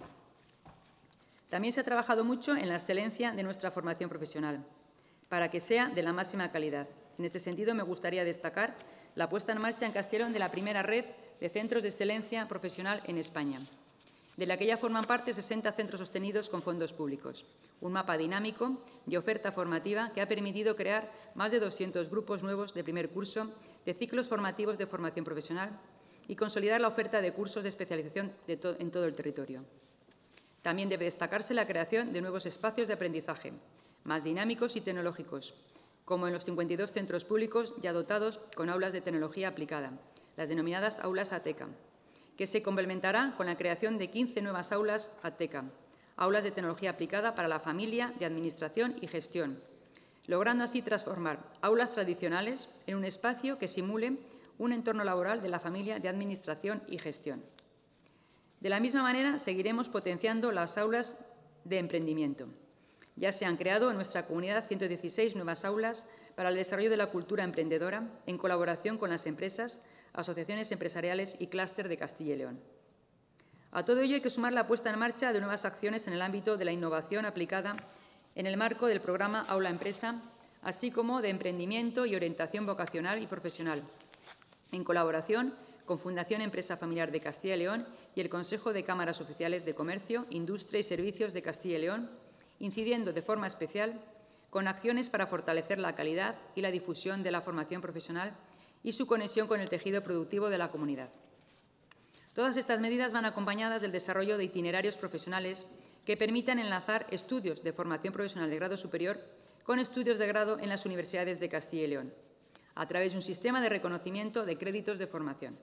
También se ha trabajado mucho en la excelencia de nuestra formación profesional, para que sea de la máxima calidad. En este sentido, me gustaría destacar la puesta en marcha en Castilla y León de la primera red de centros de excelencia profesional en España, de la que ya forman parte 60 centros sostenidos con fondos públicos. Un mapa dinámico de oferta formativa que ha permitido crear más de 200 grupos nuevos de primer curso de ciclos formativos de formación profesional y consolidar la oferta de cursos de especialización en todo el territorio. También debe destacarse la creación de nuevos espacios de aprendizaje, más dinámicos y tecnológicos, como en los 52 centros públicos ya dotados con aulas de tecnología aplicada, las denominadas aulas ATECA, que se complementará con la creación de 15 nuevas aulas ATECA, aulas de tecnología aplicada para la familia, de administración y gestión, logrando así transformar aulas tradicionales en un espacio que simule un entorno laboral de la familia, de administración y gestión. De la misma manera, seguiremos potenciando las aulas de emprendimiento. Ya se han creado en nuestra comunidad 116 nuevas aulas para el desarrollo de la cultura emprendedora en colaboración con las empresas, asociaciones empresariales y clúster de Castilla y León. A todo ello hay que sumar la puesta en marcha de nuevas acciones en el ámbito de la innovación aplicada en el marco del programa Aula Empresa, así como de emprendimiento y orientación vocacional y profesional, en colaboración con Fundación Empresa Familiar de Castilla y León y el Consejo de Cámaras Oficiales de Comercio, Industria y Servicios de Castilla y León, incidiendo de forma especial con acciones para fortalecer la calidad y la difusión de la formación profesional y su conexión con el tejido productivo de la comunidad. Todas estas medidas van acompañadas del desarrollo de itinerarios profesionales que permitan enlazar estudios de formación profesional de grado superior con estudios de grado en las universidades de Castilla y León, a través de un sistema de reconocimiento de créditos de formación.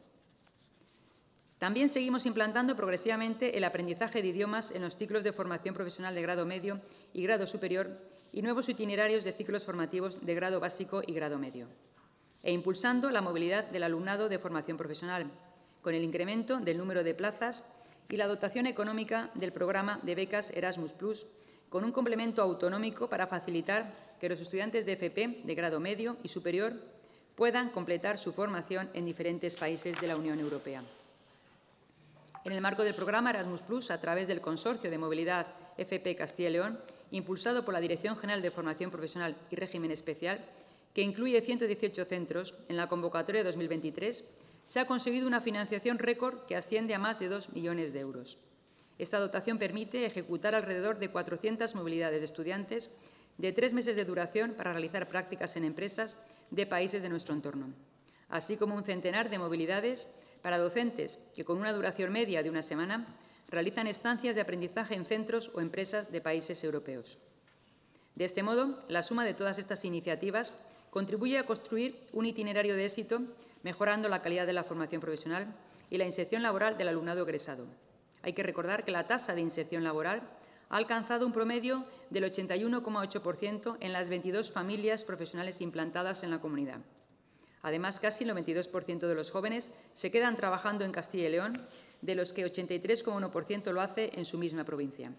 También seguimos implantando progresivamente el aprendizaje de idiomas en los ciclos de formación profesional de grado medio y grado superior y nuevos itinerarios de ciclos formativos de grado básico y grado medio, e impulsando la movilidad del alumnado de formación profesional, con el incremento del número de plazas y la dotación económica del programa de becas Erasmus+, con un complemento autonómico para facilitar que los estudiantes de FP de grado medio y superior puedan completar su formación en diferentes países de la Unión Europea. En el marco del programa Erasmus+, a través del Consorcio de Movilidad FP Castilla y León, impulsado por la Dirección General de Formación Profesional y Régimen Especial, que incluye 118 centros en la convocatoria de 2023, se ha conseguido una financiación récord que asciende a más de 2 millones de euros. Esta dotación permite ejecutar alrededor de 400 movilidades de estudiantes de 3 meses de duración para realizar prácticas en empresas de países de nuestro entorno, así como un centenar de movilidades para docentes que, con una duración media de una semana, realizan estancias de aprendizaje en centros o empresas de países europeos. De este modo, la suma de todas estas iniciativas contribuye a construir un itinerario de éxito, mejorando la calidad de la formación profesional y la inserción laboral del alumnado egresado. Hay que recordar que la tasa de inserción laboral ha alcanzado un promedio del 81,8% en las 22 familias profesionales implantadas en la comunidad. Además, casi el 92% de los jóvenes se quedan trabajando en Castilla y León, de los que 83,1% lo hace en su misma provincia.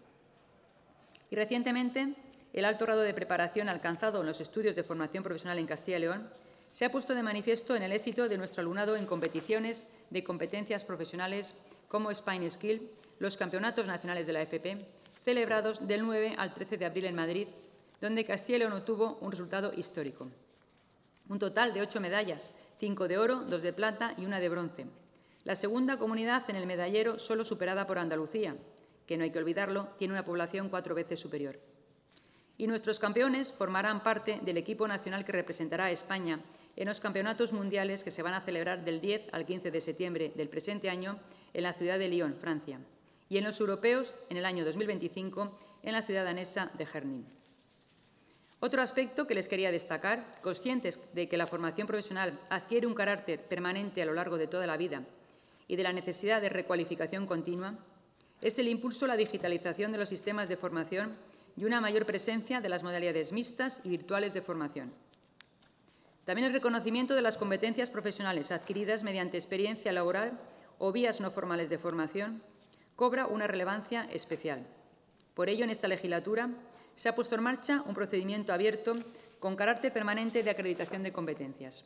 Y recientemente, el alto grado de preparación alcanzado en los estudios de formación profesional en Castilla y León se ha puesto de manifiesto en el éxito de nuestro alumnado en competiciones de competencias profesionales como Spain Skill, los campeonatos nacionales de la FP, celebrados del 9 al 13 de abril en Madrid, donde Castilla y León obtuvo un resultado histórico. Un total de 8 medallas, 5 de oro, 2 de plata y 1 de bronce. La segunda comunidad en el medallero, solo superada por Andalucía, que no hay que olvidarlo, tiene una población 4 veces superior. Y nuestros campeones formarán parte del equipo nacional que representará a España en los campeonatos mundiales que se van a celebrar del 10 al 15 de septiembre del presente año en la ciudad de Lyon, Francia, y en los europeos en el año 2025 en la ciudad danesa de Herning. Otro aspecto que les quería destacar, conscientes de que la formación profesional adquiere un carácter permanente a lo largo de toda la vida y de la necesidad de recualificación continua, es el impulso a la digitalización de los sistemas de formación y una mayor presencia de las modalidades mixtas y virtuales de formación. También el reconocimiento de las competencias profesionales adquiridas mediante experiencia laboral o vías no formales de formación cobra una relevancia especial. Por ello, en esta legislatura se ha puesto en marcha un procedimiento abierto con carácter permanente de acreditación de competencias.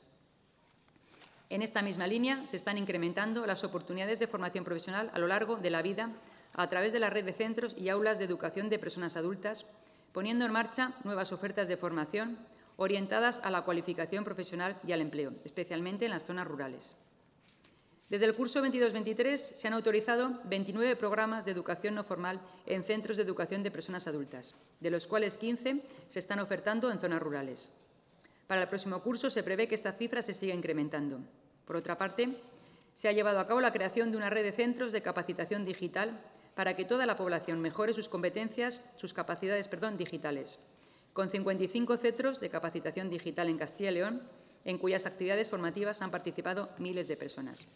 En esta misma línea se están incrementando las oportunidades de formación profesional a lo largo de la vida a través de la red de centros y aulas de educación de personas adultas, poniendo en marcha nuevas ofertas de formación orientadas a la cualificación profesional y al empleo, especialmente en las zonas rurales. Desde el curso 22-23 se han autorizado 29 programas de educación no formal en centros de educación de personas adultas, de los cuales 15 se están ofertando en zonas rurales. Para el próximo curso se prevé que esta cifra se siga incrementando. Por otra parte, se ha llevado a cabo la creación de una red de centros de capacitación digital para que toda la población mejore sus competencias, sus capacidades digitales, con 55 centros de capacitación digital en Castilla y León, en cuyas actividades formativas han participado miles de personas.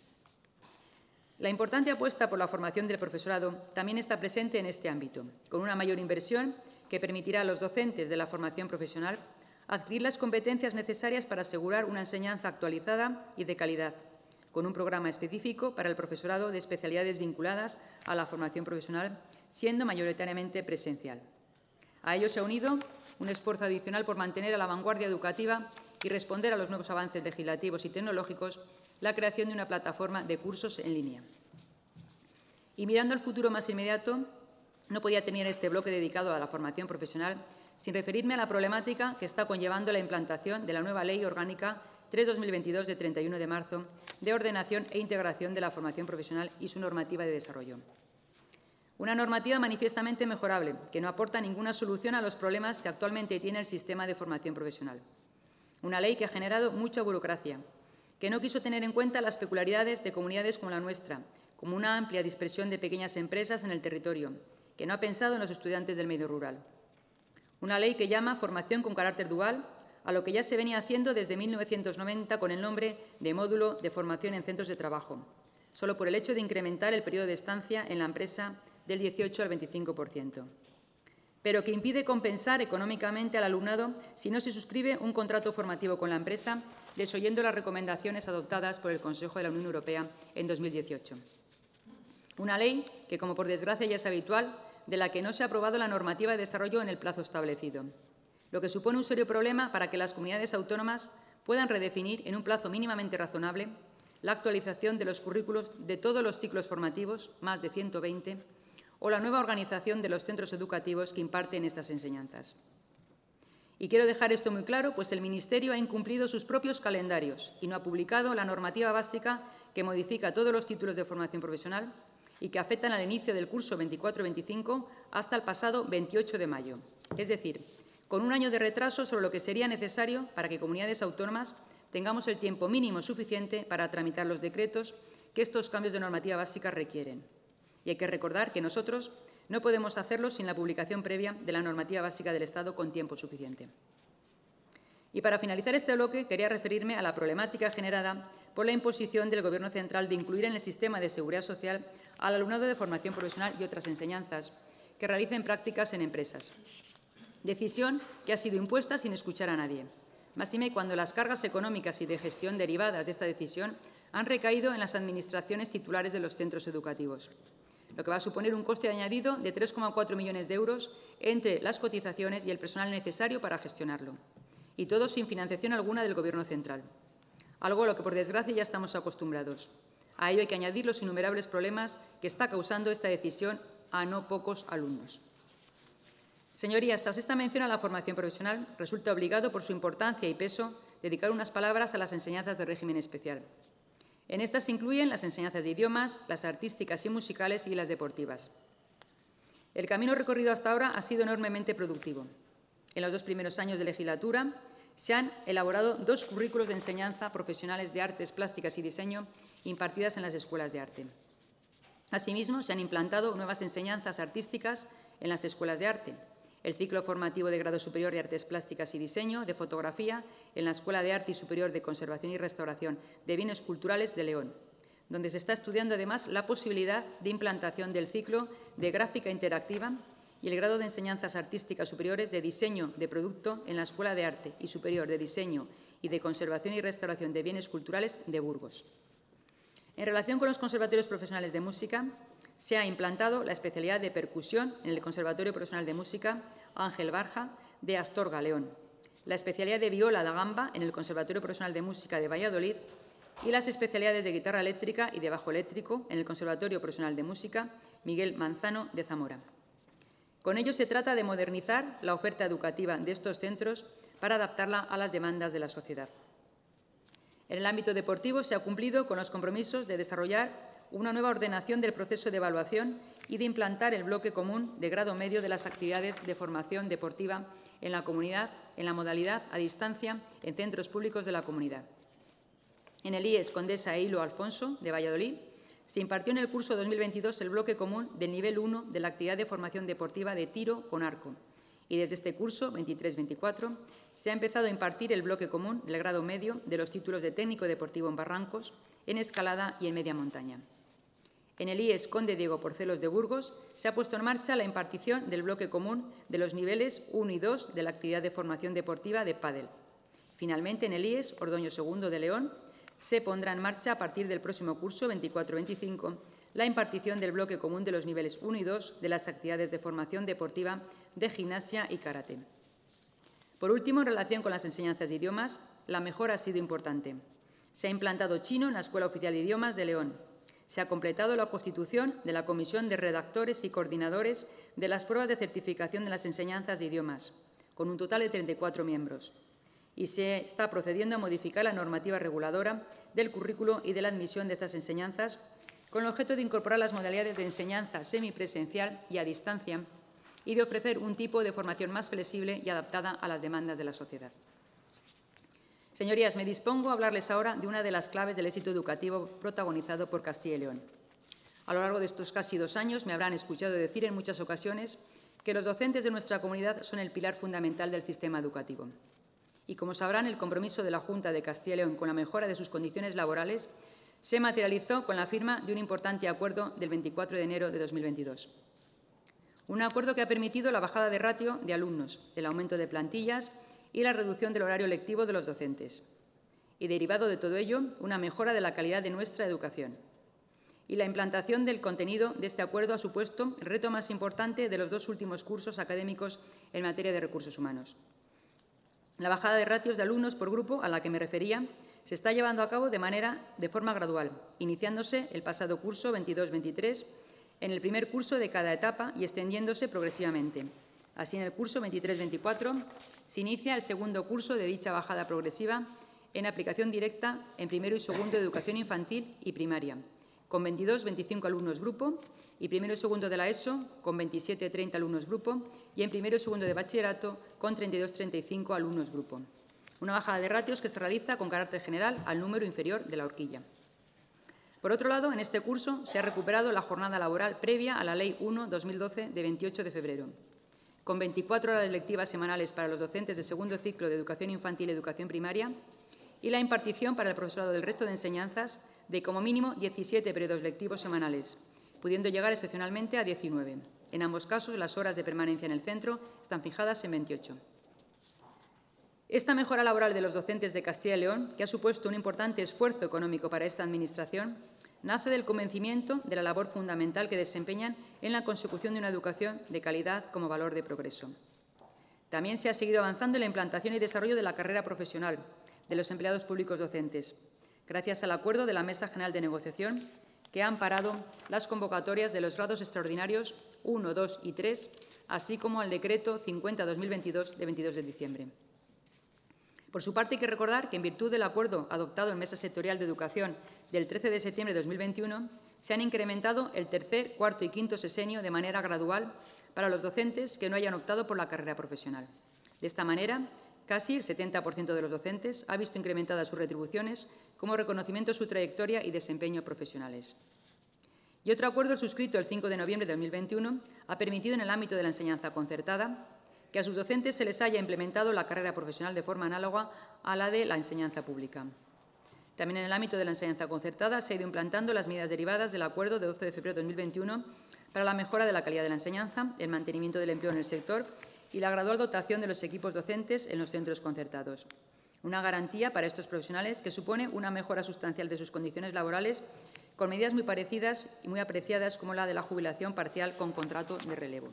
La importante apuesta por la formación del profesorado también está presente en este ámbito, con una mayor inversión que permitirá a los docentes de la formación profesional adquirir las competencias necesarias para asegurar una enseñanza actualizada y de calidad, con un programa específico para el profesorado de especialidades vinculadas a la formación profesional, siendo mayoritariamente presencial. A ello se ha unido un esfuerzo adicional por mantener a la vanguardia educativa y responder a los nuevos avances legislativos y tecnológicos, la creación de una plataforma de cursos en línea. Y mirando al futuro más inmediato, no podía tener este bloque dedicado a la formación profesional sin referirme a la problemática que está conllevando la implantación de la nueva Ley Orgánica 3/2022 de 31 de marzo de ordenación e integración de la formación profesional y su normativa de desarrollo. Una normativa manifiestamente mejorable, que no aporta ninguna solución a los problemas que actualmente tiene el sistema de formación profesional. Una ley que ha generado mucha burocracia, que no quiso tener en cuenta las peculiaridades de comunidades como la nuestra, como una amplia dispersión de pequeñas empresas en el territorio, que no ha pensado en los estudiantes del medio rural. Una ley que llama formación con carácter dual a lo que ya se venía haciendo desde 1990 con el nombre de módulo de formación en centros de trabajo, solo por el hecho de incrementar el periodo de estancia en la empresa del 18 al 25%, pero que impide compensar económicamente al alumnado si no se suscribe un contrato formativo con la empresa, desoyendo las recomendaciones adoptadas por el Consejo de la Unión Europea en 2018. Una ley que, como por desgracia ya es habitual, de la que no se ha aprobado la normativa de desarrollo en el plazo establecido, lo que supone un serio problema para que las comunidades autónomas puedan redefinir en un plazo mínimamente razonable la actualización de los currículos de todos los ciclos formativos, más de 120, o la nueva organización de los centros educativos que imparten estas enseñanzas. Y quiero dejar esto muy claro, pues el Ministerio ha incumplido sus propios calendarios y no ha publicado la normativa básica que modifica todos los títulos de formación profesional y que afectan al inicio del curso 24-25 hasta el pasado 28 de mayo. Es decir, con un año de retraso sobre lo que sería necesario para que comunidades autónomas tengamos el tiempo mínimo suficiente para tramitar los decretos que estos cambios de normativa básica requieren. Y hay que recordar que nosotros no podemos hacerlo sin la publicación previa de la normativa básica del Estado con tiempo suficiente. Y para finalizar este bloque, quería referirme a la problemática generada por la imposición del Gobierno central de incluir en el sistema de seguridad social al alumnado de formación profesional y otras enseñanzas que realicen prácticas en empresas. Decisión que ha sido impuesta sin escuchar a nadie. Máxime cuando las cargas económicas y de gestión derivadas de esta decisión han recaído en las administraciones titulares de los centros educativos, lo que va a suponer un coste añadido de 3,4 millones de euros entre las cotizaciones y el personal necesario para gestionarlo, y todo sin financiación alguna del Gobierno central, algo a lo que, por desgracia, ya estamos acostumbrados. A ello hay que añadir los innumerables problemas que está causando esta decisión a no pocos alumnos. Señorías, tras esta mención a la formación profesional, resulta obligado, por su importancia y peso, dedicar unas palabras a las enseñanzas de régimen especial. En estas se incluyen las enseñanzas de idiomas, las artísticas y musicales y las deportivas. El camino recorrido hasta ahora ha sido enormemente productivo. En los 2 primeros años de legislatura se han elaborado 2 currículos de enseñanza profesionales de artes plásticas y diseño impartidas en las escuelas de arte. Asimismo, se han implantado nuevas enseñanzas artísticas en las escuelas de arte. El ciclo formativo de grado superior de Artes Plásticas y Diseño de Fotografía en la Escuela de Arte y Superior de Conservación y Restauración de Bienes Culturales de León, donde se está estudiando además la posibilidad de implantación del ciclo de Gráfica Interactiva y el grado de Enseñanzas Artísticas Superiores de Diseño de Producto en la Escuela de Arte y Superior de Diseño y de Conservación y Restauración de Bienes Culturales de Burgos. En relación con los conservatorios profesionales de música, se ha implantado la especialidad de percusión en el Conservatorio Profesional de Música Ángel Barja de Astorga, León, la especialidad de viola da gamba en el Conservatorio Profesional de Música de Valladolid y las especialidades de guitarra eléctrica y de bajo eléctrico en el Conservatorio Profesional de Música Miguel Manzano de Zamora. Con ello se trata de modernizar la oferta educativa de estos centros para adaptarla a las demandas de la sociedad. En el ámbito deportivo se ha cumplido con los compromisos de desarrollar una nueva ordenación del proceso de evaluación y de implantar el bloque común de grado medio de las actividades de formación deportiva en la comunidad, en la modalidad a distancia, en centros públicos de la comunidad. En el IES Condesa e Hilo Alfonso de Valladolid se impartió en el curso 2022 el bloque común del nivel 1 de la actividad de formación deportiva de tiro con arco. Y desde este curso, 23-24, se ha empezado a impartir el bloque común del grado medio de los títulos de técnico deportivo en barrancos, en escalada y en media montaña. En el IES Conde Diego Porcelos de Burgos se ha puesto en marcha la impartición del bloque común de los niveles 1 y 2 de la actividad de formación deportiva de pádel. Finalmente, en el IES Ordoño II de León se pondrá en marcha a partir del próximo curso 24-25 la impartición del bloque común de los niveles 1 y 2 de las actividades de formación deportiva de gimnasia y karate. Por último, en relación con las enseñanzas de idiomas, la mejora ha sido importante. Se ha implantado chino en la Escuela Oficial de Idiomas de León. Se ha completado la constitución de la Comisión de Redactores y Coordinadores de las pruebas de certificación de las enseñanzas de idiomas, con un total de 34 miembros. Y se está procediendo a modificar la normativa reguladora del currículo y de la admisión de estas enseñanzas, con el objeto de incorporar las modalidades de enseñanza semipresencial y a distancia y de ofrecer un tipo de formación más flexible y adaptada a las demandas de la sociedad. Señorías, me dispongo a hablarles ahora de una de las claves del éxito educativo protagonizado por Castilla y León. A lo largo de estos casi 2 años me habrán escuchado decir en muchas ocasiones que los docentes de nuestra comunidad son el pilar fundamental del sistema educativo. Y como sabrán, el compromiso de la Junta de Castilla y León con la mejora de sus condiciones laborales se materializó con la firma de un importante acuerdo del 24 de enero de 2022. Un acuerdo que ha permitido la bajada de ratio de alumnos, el aumento de plantillas y la reducción del horario lectivo de los docentes. Y derivado de todo ello, una mejora de la calidad de nuestra educación. Y la implantación del contenido de este acuerdo ha supuesto el reto más importante de los 2 últimos cursos académicos en materia de recursos humanos. La bajada de ratios de alumnos por grupo, a la que me refería, se está llevando a cabo de forma gradual, iniciándose el pasado curso 22-23 en el primer curso de cada etapa y extendiéndose progresivamente. Así, en el curso 23-24 se inicia el segundo curso de dicha bajada progresiva en aplicación directa en primero y segundo de educación infantil y primaria, con 22-25 alumnos grupo, y primero y segundo de la ESO con 27-30 alumnos grupo, y en primero y segundo de bachillerato con 32-35 alumnos grupo. Una bajada de ratios que se realiza con carácter general al número inferior de la horquilla. Por otro lado, en este curso se ha recuperado la jornada laboral previa a la Ley 1/2012 de 28 de febrero, con 24 horas lectivas semanales para los docentes de segundo ciclo de educación infantil y educación primaria, y la impartición para el profesorado del resto de enseñanzas de como mínimo 17 periodos lectivos semanales, pudiendo llegar excepcionalmente a 19. En ambos casos, las horas de permanencia en el centro están fijadas en 28. Esta mejora laboral de los docentes de Castilla y León, que ha supuesto un importante esfuerzo económico para esta Administración, nace del convencimiento de la labor fundamental que desempeñan en la consecución de una educación de calidad como valor de progreso. También se ha seguido avanzando en la implantación y desarrollo de la carrera profesional de los empleados públicos docentes, gracias al acuerdo de la Mesa General de Negociación, que ha amparado las convocatorias de los grados extraordinarios 1, 2 y 3, así como al Decreto 50/2022 de 22 de diciembre. Por su parte, hay que recordar que, en virtud del acuerdo adoptado en Mesa Sectorial de Educación del 13 de septiembre de 2021, se han incrementado el tercer, cuarto y quinto sesenio de manera gradual para los docentes que no hayan optado por la carrera profesional. De esta manera, casi el 70% de los docentes ha visto incrementadas sus retribuciones como reconocimiento de su trayectoria y desempeño profesionales. Y otro acuerdo suscrito el 5 de noviembre de 2021 ha permitido, en el ámbito de la enseñanza concertada, que a sus docentes se les haya implementado la carrera profesional de forma análoga a la de la enseñanza pública. También en el ámbito de la enseñanza concertada se han ido implantando las medidas derivadas del acuerdo de 12 de febrero de 2021 para la mejora de la calidad de la enseñanza, el mantenimiento del empleo en el sector y la gradual dotación de los equipos docentes en los centros concertados. Una garantía para estos profesionales que supone una mejora sustancial de sus condiciones laborales, con medidas muy parecidas y muy apreciadas como la de la jubilación parcial con contrato de relevo.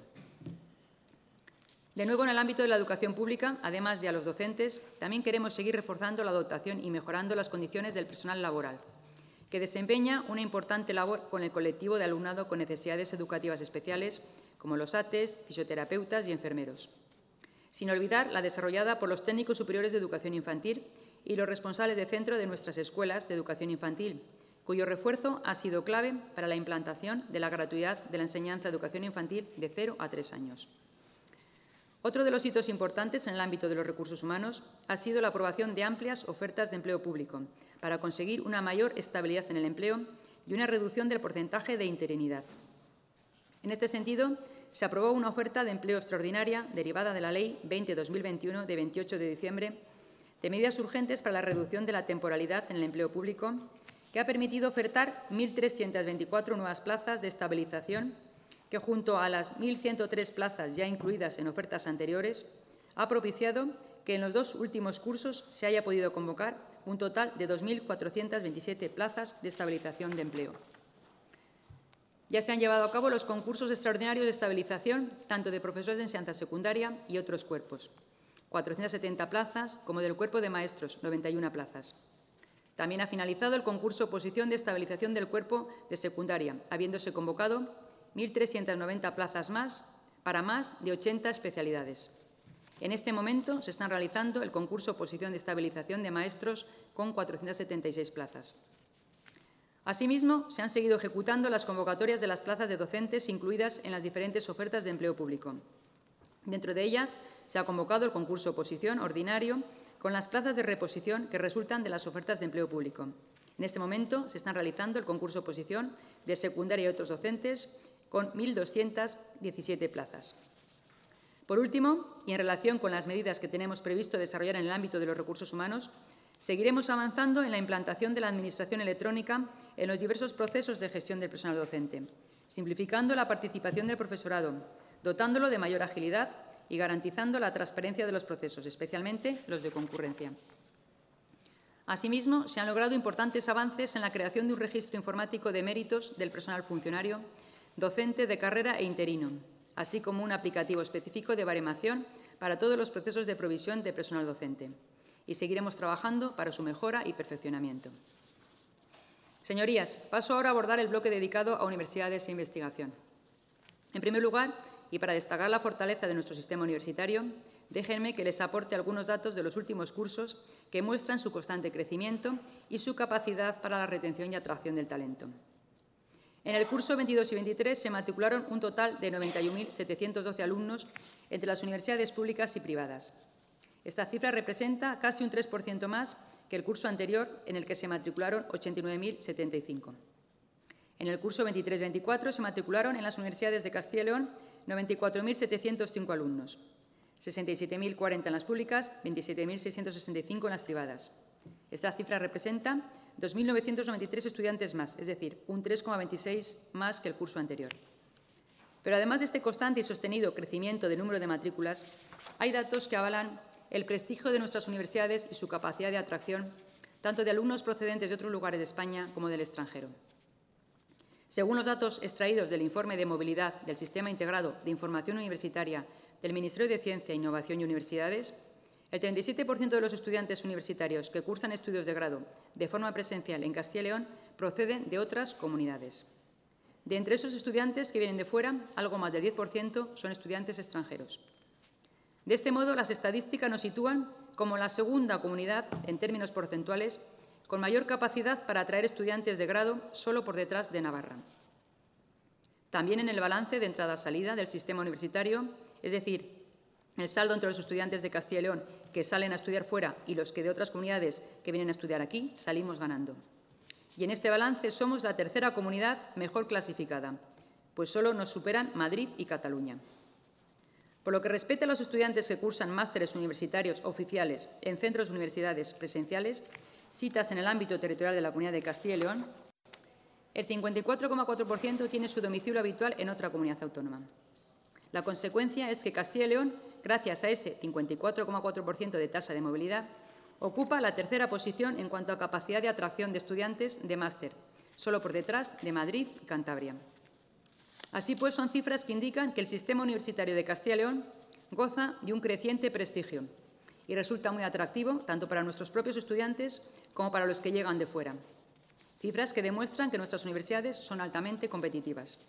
De nuevo, en el ámbito de la educación pública, además de a los docentes, también queremos seguir reforzando la dotación y mejorando las condiciones del personal laboral, que desempeña una importante labor con el colectivo de alumnado con necesidades educativas especiales, como los ATES, fisioterapeutas y enfermeros. Sin olvidar la desarrollada por los técnicos superiores de educación infantil y los responsables de centro de nuestras escuelas de educación infantil, cuyo refuerzo ha sido clave para la implantación de la gratuidad de la enseñanza de educación infantil de 0 a 3 años. Otro de los hitos importantes en el ámbito de los recursos humanos ha sido la aprobación de amplias ofertas de empleo público para conseguir una mayor estabilidad en el empleo y una reducción del porcentaje de interinidad. En este sentido, se aprobó una oferta de empleo extraordinaria derivada de la Ley 20/2021 de 28 de diciembre de medidas urgentes para la reducción de la temporalidad en el empleo público, que ha permitido ofertar 1.324 nuevas plazas de estabilización, que junto a las 1.103 plazas ya incluidas en ofertas anteriores, ha propiciado que en los 2 últimos cursos se haya podido convocar un total de 2.427 plazas de estabilización de empleo. Ya se han llevado a cabo los concursos extraordinarios de estabilización, tanto de profesores de enseñanza secundaria y otros cuerpos, 470 plazas, como del cuerpo de maestros, 91 plazas. También ha finalizado el concurso oposición de estabilización del cuerpo de secundaria, habiéndose convocado 1.390 plazas más para más de 80 especialidades. En este momento se están realizando el concurso oposición de estabilización de maestros con 476 plazas. Asimismo, se han seguido ejecutando las convocatorias de las plazas de docentes incluidas en las diferentes ofertas de empleo público. Dentro de ellas, se ha convocado el concurso oposición ordinario con las plazas de reposición que resultan de las ofertas de empleo público. En este momento se están realizando el concurso oposición de secundaria y otros docentes con 1.217 plazas. Por último, y en relación con las medidas que tenemos previsto desarrollar en el ámbito de los recursos humanos, seguiremos avanzando en la implantación de la Administración electrónica en los diversos procesos de gestión del personal docente, simplificando la participación del profesorado, dotándolo de mayor agilidad y garantizando la transparencia de los procesos, especialmente los de concurrencia. Asimismo, se han logrado importantes avances en la creación de un registro informático de méritos del personal funcionario, docente de carrera e interino, así como un aplicativo específico de baremación para todos los procesos de provisión de personal docente. Y seguiremos trabajando para su mejora y perfeccionamiento. Señorías, paso ahora a abordar el bloque dedicado a universidades e investigación. En primer lugar, y para destacar la fortaleza de nuestro sistema universitario, déjenme que les aporte algunos datos de los últimos cursos que muestran su constante crecimiento y su capacidad para la retención y atracción del talento. En el curso 22 y 23 se matricularon un total de 91.712 alumnos entre las universidades públicas y privadas. Esta cifra representa casi un 3% más que el curso anterior, en el que se matricularon 89.075. En el curso 23-24 se matricularon en las universidades de Castilla y León 94.705 alumnos, 67.040 en las públicas, 27.665 en las privadas. Esta cifra representa 2.993 estudiantes más, es decir, un 3,26 más que el curso anterior. Pero además de este constante y sostenido crecimiento del número de matrículas, hay datos que avalan el prestigio de nuestras universidades y su capacidad de atracción, tanto de alumnos procedentes de otros lugares de España como del extranjero. Según los datos extraídos del informe de movilidad del Sistema Integrado de Información Universitaria del Ministerio de Ciencia, Innovación y Universidades, el 37% de los estudiantes universitarios que cursan estudios de grado de forma presencial en Castilla y León proceden de otras comunidades. De entre esos estudiantes que vienen de fuera, algo más del 10% son estudiantes extranjeros. De este modo, las estadísticas nos sitúan como la segunda comunidad, en términos porcentuales, con mayor capacidad para atraer estudiantes de grado, solo por detrás de Navarra. También en el balance de entrada-salida del sistema universitario, es decir, el saldo entre los estudiantes de Castilla y León que salen a estudiar fuera y los que de otras comunidades que vienen a estudiar aquí, salimos ganando. Y en este balance somos la tercera comunidad mejor clasificada, pues solo nos superan Madrid y Cataluña. Por lo que respecta a los estudiantes que cursan másteres universitarios oficiales en centros de universidades presenciales, citas en el ámbito territorial de la Comunidad de Castilla y León, el 54,4% tiene su domicilio habitual en otra comunidad autónoma. La consecuencia es que Castilla y León, gracias a ese 54,4% de tasa de movilidad, ocupa la tercera posición en cuanto a capacidad de atracción de estudiantes de máster, solo por detrás de Madrid y Cantabria. Así pues, son cifras que indican que el sistema universitario de Castilla y León goza de un creciente prestigio y resulta muy atractivo tanto para nuestros propios estudiantes como para los que llegan de fuera. Cifras que demuestran que nuestras universidades son altamente competitivas.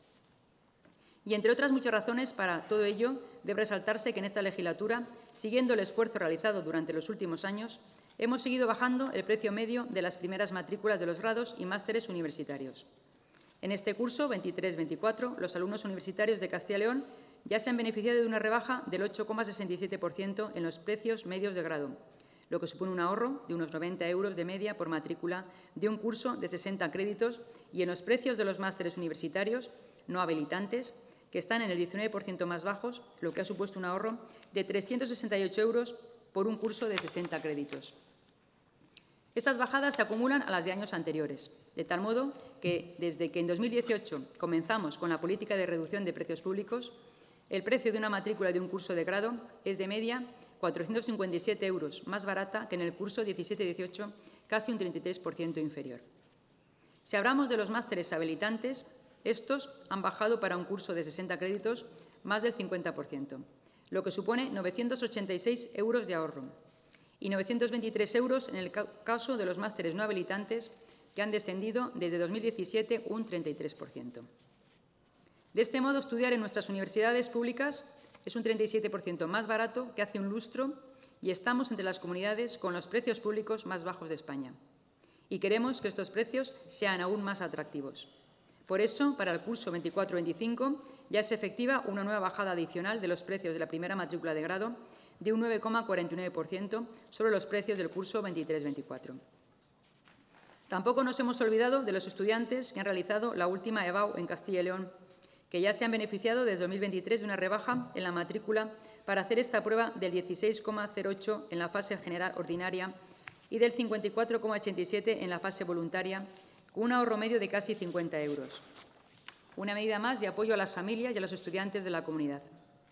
Y entre otras muchas razones para todo ello, debe resaltarse que en esta legislatura, siguiendo el esfuerzo realizado durante los últimos años, hemos seguido bajando el precio medio de las primeras matrículas de los grados y másteres universitarios. En este curso 23-24, los alumnos universitarios de Castilla y León ya se han beneficiado de una rebaja del 8,67% en los precios medios de grado, lo que supone un ahorro de unos 90 euros de media por matrícula de un curso de 60 créditos, y en los precios de los másteres universitarios no habilitantes, que están en el 19% más bajos, lo que ha supuesto un ahorro de 368 euros por un curso de 60 créditos. Estas bajadas se acumulan a las de años anteriores, de tal modo que, desde que en 2018 comenzamos con la política de reducción de precios públicos, el precio de una matrícula de un curso de grado es de media 457 euros más barata que en el curso 17-18, casi un 33% inferior. Si hablamos de los másteres habilitantes, estos han bajado para un curso de 60 créditos más del 50%, lo que supone 986 euros de ahorro, y 923 euros en el caso de los másteres no habilitantes, que han descendido desde 2017 un 33%. De este modo, estudiar en nuestras universidades públicas es un 37% más barato que hace un lustro, y estamos entre las comunidades con los precios públicos más bajos de España. Y queremos que estos precios sean aún más atractivos. Por eso, para el curso 24-25 ya es efectiva una nueva bajada adicional de los precios de la primera matrícula de grado de un 9,49% sobre los precios del curso 23-24. Tampoco nos hemos olvidado de los estudiantes que han realizado la última EBAU en Castilla y León, que ya se han beneficiado desde 2023 de una rebaja en la matrícula para hacer esta prueba del 16,08 en la fase general ordinaria y del 54,87 en la fase voluntaria, con un ahorro medio de casi 50 euros. Una medida más de apoyo a las familias y a los estudiantes de la comunidad.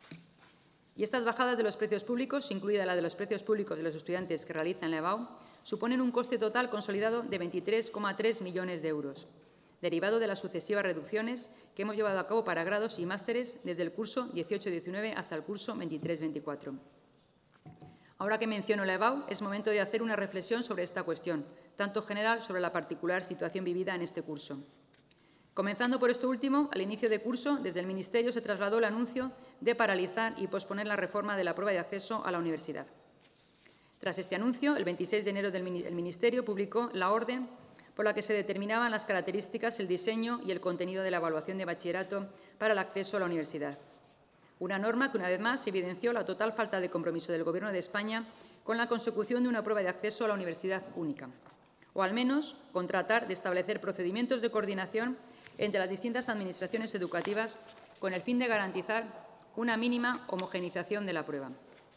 Y estas bajadas de los precios públicos, incluida la de los precios públicos de los estudiantes que realizan la EBAU, suponen un coste total consolidado de 23,3 millones de euros, derivado de las sucesivas reducciones que hemos llevado a cabo para grados y másteres desde el curso 18-19 hasta el curso 23-24. Ahora que menciono la EBAU, es momento de hacer una reflexión sobre esta cuestión, tanto general sobre la particular situación vivida en este curso. Comenzando por esto último, al inicio de curso, desde el Ministerio se trasladó el anuncio de paralizar y posponer la reforma de la prueba de acceso a la universidad. Tras este anuncio, el 26 de enero el Ministerio publicó la orden por la que se determinaban las características, el diseño y el contenido de la evaluación de bachillerato para el acceso a la universidad. Una norma que, una vez más, evidenció la total falta de compromiso del Gobierno de España con la consecución de una prueba de acceso a la universidad única, o al menos con tratar de establecer procedimientos de coordinación entre las distintas administraciones educativas con el fin de garantizar una mínima homogeneización de la prueba.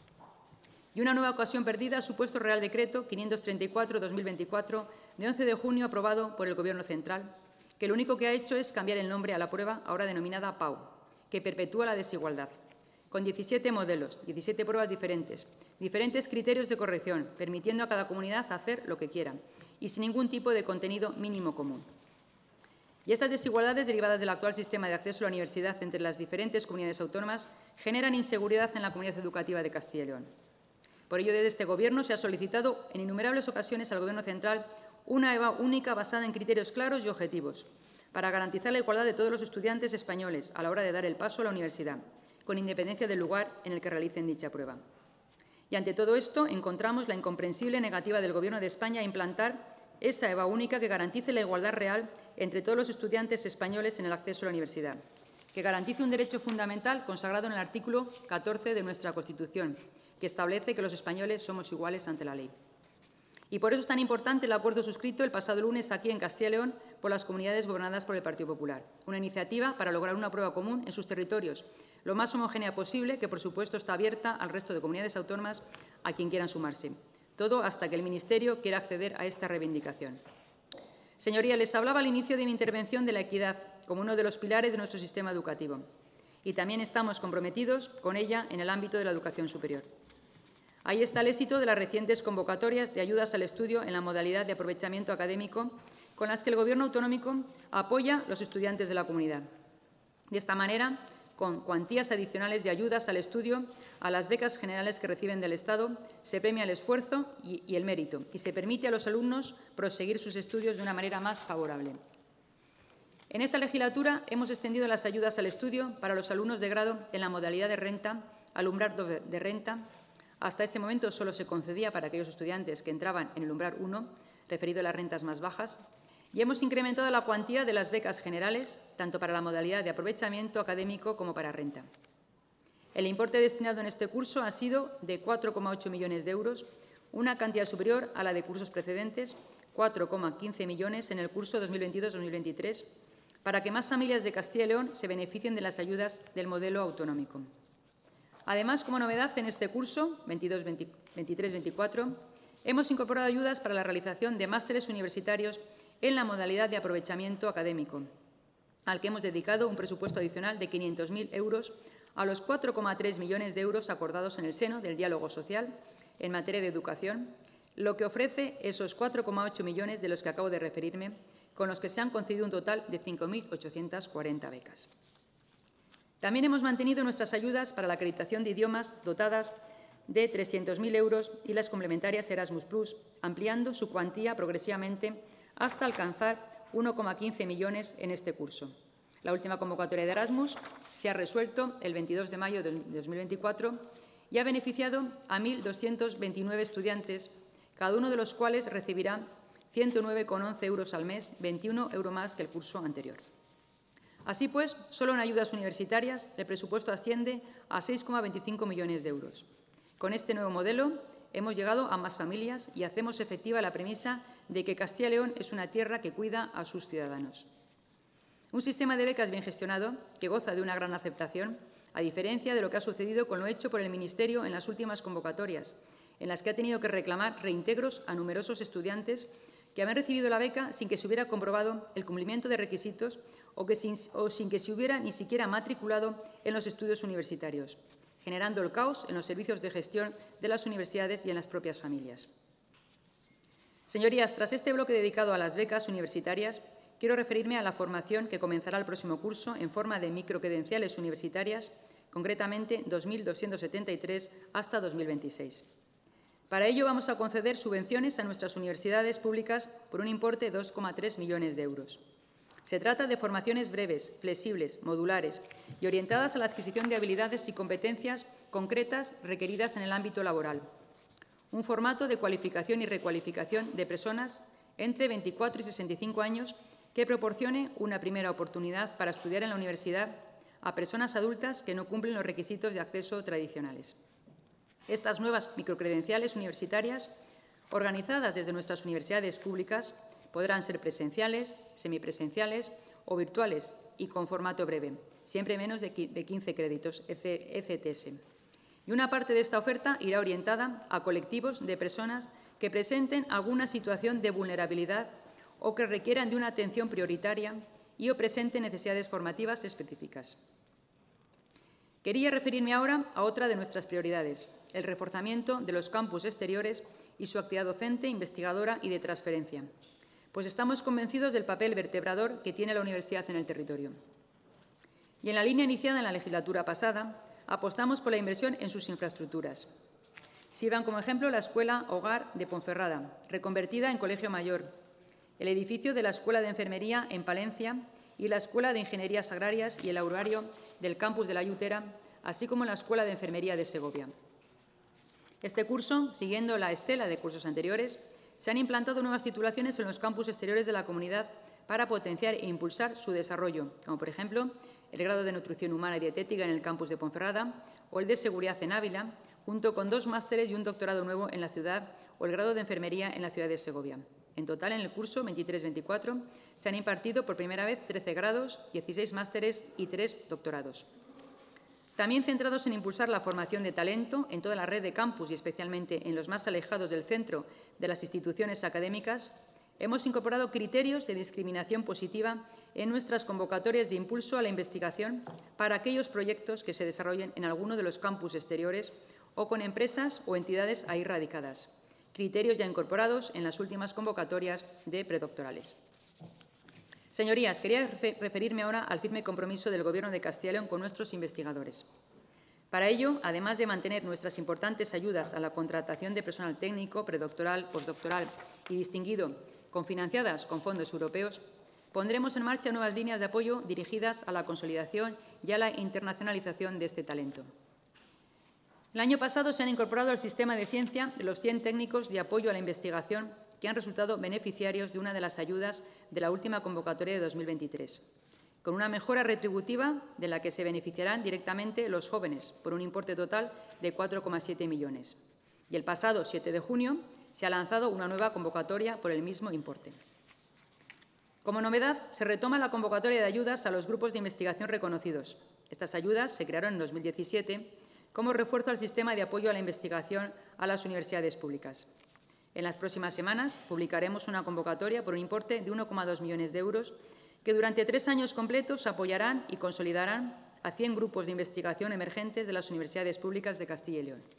Y una nueva ocasión perdida ha supuesto el Real Decreto 534-2024 de 11 de junio aprobado por el Gobierno central, que lo único que ha hecho es cambiar el nombre a la prueba, ahora denominada PAU, que perpetúa la desigualdad, con 17 modelos, 17 pruebas diferentes, diferentes criterios de corrección, permitiendo a cada comunidad hacer lo que quiera y sin ningún tipo de contenido mínimo común. Y estas desigualdades derivadas del actual sistema de acceso a la universidad entre las diferentes comunidades autónomas generan inseguridad en la comunidad educativa de Castilla y León. Por ello, desde este Gobierno se ha solicitado en innumerables ocasiones al Gobierno central una EBAU única basada en criterios claros y objetivos para garantizar la igualdad de todos los estudiantes españoles a la hora de dar el paso a la universidad, con independencia del lugar en el que realicen dicha prueba. Y ante todo esto encontramos la incomprensible negativa del Gobierno de España a implantar esa EBAU única que garantice la igualdad real entre todos los estudiantes españoles en el acceso a la universidad, que garantice un derecho fundamental consagrado en el artículo 14 de nuestra Constitución, que establece que los españoles somos iguales ante la ley. Y por eso es tan importante el acuerdo suscrito el pasado lunes aquí en Castilla y León por las comunidades gobernadas por el Partido Popular, una iniciativa para lograr una prueba común en sus territorios, lo más homogénea posible, que por supuesto está abierta al resto de comunidades autónomas a quien quieran sumarse. Todo hasta que el Ministerio quiera acceder a esta reivindicación. Señorías, les hablaba al inicio de mi intervención de la equidad como uno de los pilares de nuestro sistema educativo, y también estamos comprometidos con ella en el ámbito de la educación superior. Ahí está el éxito de las recientes convocatorias de ayudas al estudio en la modalidad de aprovechamiento académico, con las que el Gobierno autonómico apoya a los estudiantes de la comunidad. De esta manera, con cuantías adicionales de ayudas al estudio a las becas generales que reciben del Estado, se premia el esfuerzo y el mérito, y se permite a los alumnos proseguir sus estudios de una manera más favorable. En esta legislatura hemos extendido las ayudas al estudio para los alumnos de grado en la modalidad de renta, al umbral de renta. Hasta este momento solo se concedía para aquellos estudiantes que entraban en el umbral 1, referido a las rentas más bajas, y hemos incrementado la cuantía de las becas generales, tanto para la modalidad de aprovechamiento académico como para renta. El importe destinado en este curso ha sido de 4,8 millones de euros, una cantidad superior a la de cursos precedentes, 4,15 millones en el curso 2022-2023, para que más familias de Castilla y León se beneficien de las ayudas del modelo autonómico. Además, como novedad en este curso 23-24, hemos incorporado ayudas para la realización de másteres universitarios en la modalidad de aprovechamiento académico, al que hemos dedicado un presupuesto adicional de 500.000 euros a los 4,3 millones de euros acordados en el seno del diálogo social en materia de educación, lo que ofrece esos 4,8 millones de los que acabo de referirme, con los que se han concedido un total de 5.840 becas. También hemos mantenido nuestras ayudas para la acreditación de idiomas dotadas de 300.000 euros y las complementarias Erasmus+, ampliando su cuantía progresivamente hasta alcanzar 1,15 millones en este curso. La última convocatoria de Erasmus se ha resuelto el 22 de mayo de 2024 y ha beneficiado a 1.229 estudiantes, cada uno de los cuales recibirá 109,11 euros al mes, 21 euros más que el curso anterior. Así pues, solo en ayudas universitarias el presupuesto asciende a 6,25 millones de euros. Con este nuevo modelo hemos llegado a más familias y hacemos efectiva la premisa de que Castilla y León es una tierra que cuida a sus ciudadanos. Un sistema de becas bien gestionado, que goza de una gran aceptación, a diferencia de lo que ha sucedido con lo hecho por el Ministerio en las últimas convocatorias, en las que ha tenido que reclamar reintegros a numerosos estudiantes que habían recibido la beca sin que se hubiera comprobado el cumplimiento de requisitos o sin que se hubiera ni siquiera matriculado en los estudios universitarios, generando el caos en los servicios de gestión de las universidades y en las propias familias. Señorías, tras este bloque dedicado a las becas universitarias, quiero referirme a la formación que comenzará el próximo curso en forma de microcredenciales universitarias, concretamente 2.273 hasta 2026. Para ello vamos a conceder subvenciones a nuestras universidades públicas por un importe de 2,3 millones de euros. Se trata de formaciones breves, flexibles, modulares y orientadas a la adquisición de habilidades y competencias concretas requeridas en el ámbito laboral. Un formato de cualificación y recualificación de personas entre 24 y 65 años que proporcione una primera oportunidad para estudiar en la universidad a personas adultas que no cumplen los requisitos de acceso tradicionales. Estas nuevas microcredenciales universitarias, organizadas desde nuestras universidades públicas, podrán ser presenciales, semipresenciales o virtuales y con formato breve, siempre menos de 15 créditos ECTS. Y una parte de esta oferta irá orientada a colectivos de personas que presenten alguna situación de vulnerabilidad o que requieran de una atención prioritaria y o presenten necesidades formativas específicas. Quería referirme ahora a otra de nuestras prioridades, el reforzamiento de los campus exteriores y su actividad docente, investigadora y de transferencia, pues estamos convencidos del papel vertebrador que tiene la universidad en el territorio. Y en la línea iniciada en la legislatura pasada, apostamos por la inversión en sus infraestructuras. Sirvan como ejemplo la Escuela Hogar de Ponferrada, reconvertida en Colegio Mayor, el edificio de la Escuela de Enfermería en Palencia y la Escuela de Ingenierías Agrarias y el aulario del campus de La Yutera, así como la Escuela de Enfermería de Segovia. Este curso, siguiendo la estela de cursos anteriores, se han implantado nuevas titulaciones en los campus exteriores de la comunidad para potenciar e impulsar su desarrollo, como por ejemplo el grado de Nutrición Humana y Dietética en el campus de Ponferrada o el de Seguridad en Ávila, junto con 2 másteres y un doctorado nuevo en la ciudad o el grado de Enfermería en la ciudad de Segovia. En total, en el curso 23-24 se han impartido por primera vez 13 grados, 16 másteres y 3 doctorados. También centrados en impulsar la formación de talento en toda la red de campus y especialmente en los más alejados del centro de las instituciones académicas, hemos incorporado criterios de discriminación positiva en nuestras convocatorias de impulso a la investigación para aquellos proyectos que se desarrollen en alguno de los campus exteriores o con empresas o entidades ahí radicadas. Criterios ya incorporados en las últimas convocatorias de predoctorales. Señorías, quería referirme ahora al firme compromiso del Gobierno de Castilla y León con nuestros investigadores. Para ello, además de mantener nuestras importantes ayudas a la contratación de personal técnico, predoctoral, postdoctoral y distinguido, cofinanciadas con fondos europeos, pondremos en marcha nuevas líneas de apoyo dirigidas a la consolidación y a la internacionalización de este talento. El año pasado se han incorporado al sistema de ciencia los 100 técnicos de apoyo a la investigación que han resultado beneficiarios de una de las ayudas de la última convocatoria de 2023, con una mejora retributiva de la que se beneficiarán directamente los jóvenes, por un importe total de 4,7 millones. y el pasado 7 de junio se ha lanzado una nueva convocatoria por el mismo importe. Como novedad, se retoma la convocatoria de ayudas a los grupos de investigación reconocidos. Estas ayudas se crearon en 2017 como refuerzo al sistema de apoyo a la investigación a las universidades públicas. En las próximas semanas publicaremos una convocatoria por un importe de 1,2 millones de euros que durante 3 años completos apoyarán y consolidarán a 100 grupos de investigación emergentes de las universidades públicas de Castilla y León.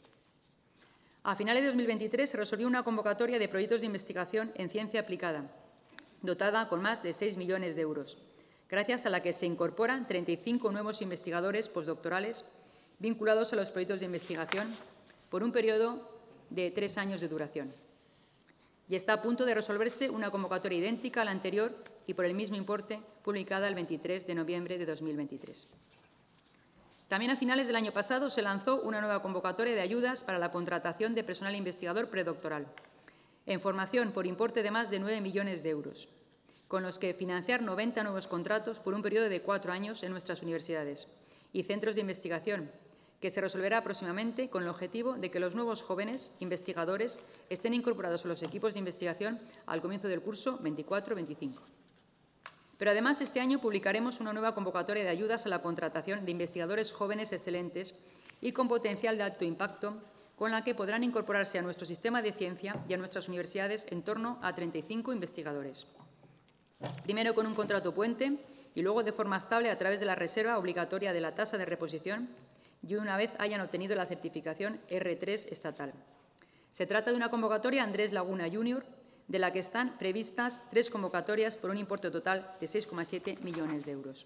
A finales de 2023 se resolvió una convocatoria de proyectos de investigación en ciencia aplicada, dotada con más de 6 millones de euros, gracias a la que se incorporan 35 nuevos investigadores postdoctorales vinculados a los proyectos de investigación por un periodo de 3 años de duración. Y está a punto de resolverse una convocatoria idéntica a la anterior y por el mismo importe, publicada el 23 de noviembre de 2023. También a finales del año pasado se lanzó una nueva convocatoria de ayudas para la contratación de personal investigador predoctoral, en formación por importe de más de 9 millones de euros, con los que financiar 90 nuevos contratos por un periodo de 4 años en nuestras universidades y centros de investigación, que se resolverá próximamente con el objetivo de que los nuevos jóvenes investigadores estén incorporados a los equipos de investigación al comienzo del curso 24-25. Pero además, este año publicaremos una nueva convocatoria de ayudas a la contratación de investigadores jóvenes excelentes y con potencial de alto impacto, con la que podrán incorporarse a nuestro sistema de ciencia y a nuestras universidades en torno a 35 investigadores. Primero con un contrato puente y luego de forma estable a través de la reserva obligatoria de la tasa de reposición y una vez hayan obtenido la certificación R3 estatal. Se trata de una convocatoria Andrés Laguna Jr., de la que están previstas 3 convocatorias por un importe total de 6,7 millones de euros.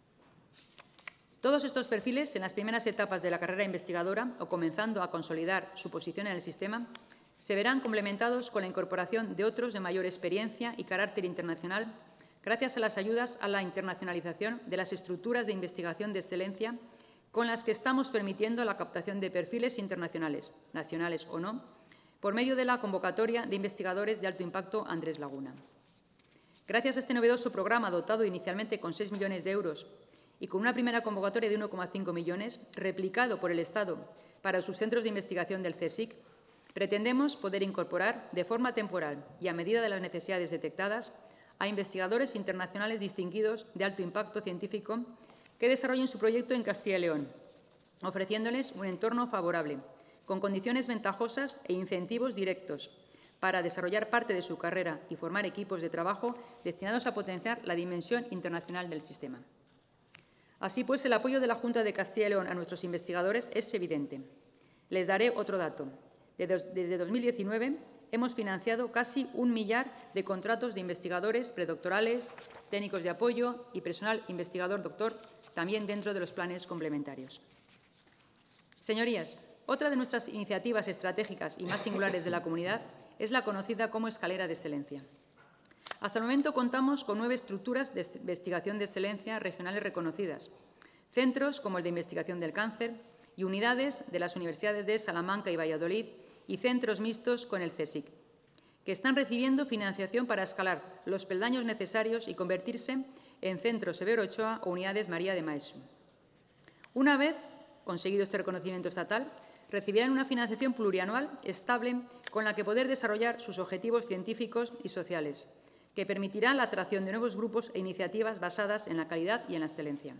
Todos estos perfiles, en las primeras etapas de la carrera investigadora o comenzando a consolidar su posición en el sistema, se verán complementados con la incorporación de otros de mayor experiencia y carácter internacional, gracias a las ayudas a la internacionalización de las estructuras de investigación de excelencia con las que estamos permitiendo la captación de perfiles internacionales, nacionales o no, por medio de la convocatoria de investigadores de alto impacto Andrés Laguna. Gracias a este novedoso programa, dotado inicialmente con 6 millones de euros y con una primera convocatoria de 1,5 millones, replicado por el Estado para sus centros de investigación del CSIC, pretendemos poder incorporar de forma temporal y a medida de las necesidades detectadas a investigadores internacionales distinguidos de alto impacto científico que desarrollen su proyecto en Castilla y León, ofreciéndoles un entorno favorable, con condiciones ventajosas e incentivos directos para desarrollar parte de su carrera y formar equipos de trabajo destinados a potenciar la dimensión internacional del sistema. Así pues, el apoyo de la Junta de Castilla y León a nuestros investigadores es evidente. Les daré otro dato. Desde 2019 hemos financiado casi 1 millar de contratos de investigadores predoctorales, técnicos de apoyo y personal investigador doctor, también dentro de los planes complementarios. Señorías, otra de nuestras iniciativas estratégicas y más singulares de la comunidad es la conocida como Escalera de Excelencia. Hasta el momento contamos con 9 estructuras de investigación de excelencia regionales reconocidas, centros como el de investigación del cáncer y unidades de las universidades de Salamanca y Valladolid y centros mixtos con el CSIC, que están recibiendo financiación para escalar los peldaños necesarios y convertirse en centros Severo Ochoa o unidades María de Maeztu. Una vez conseguido este reconocimiento estatal, recibirán una financiación plurianual estable con la que poder desarrollar sus objetivos científicos y sociales, que permitirá la atracción de nuevos grupos e iniciativas basadas en la calidad y en la excelencia.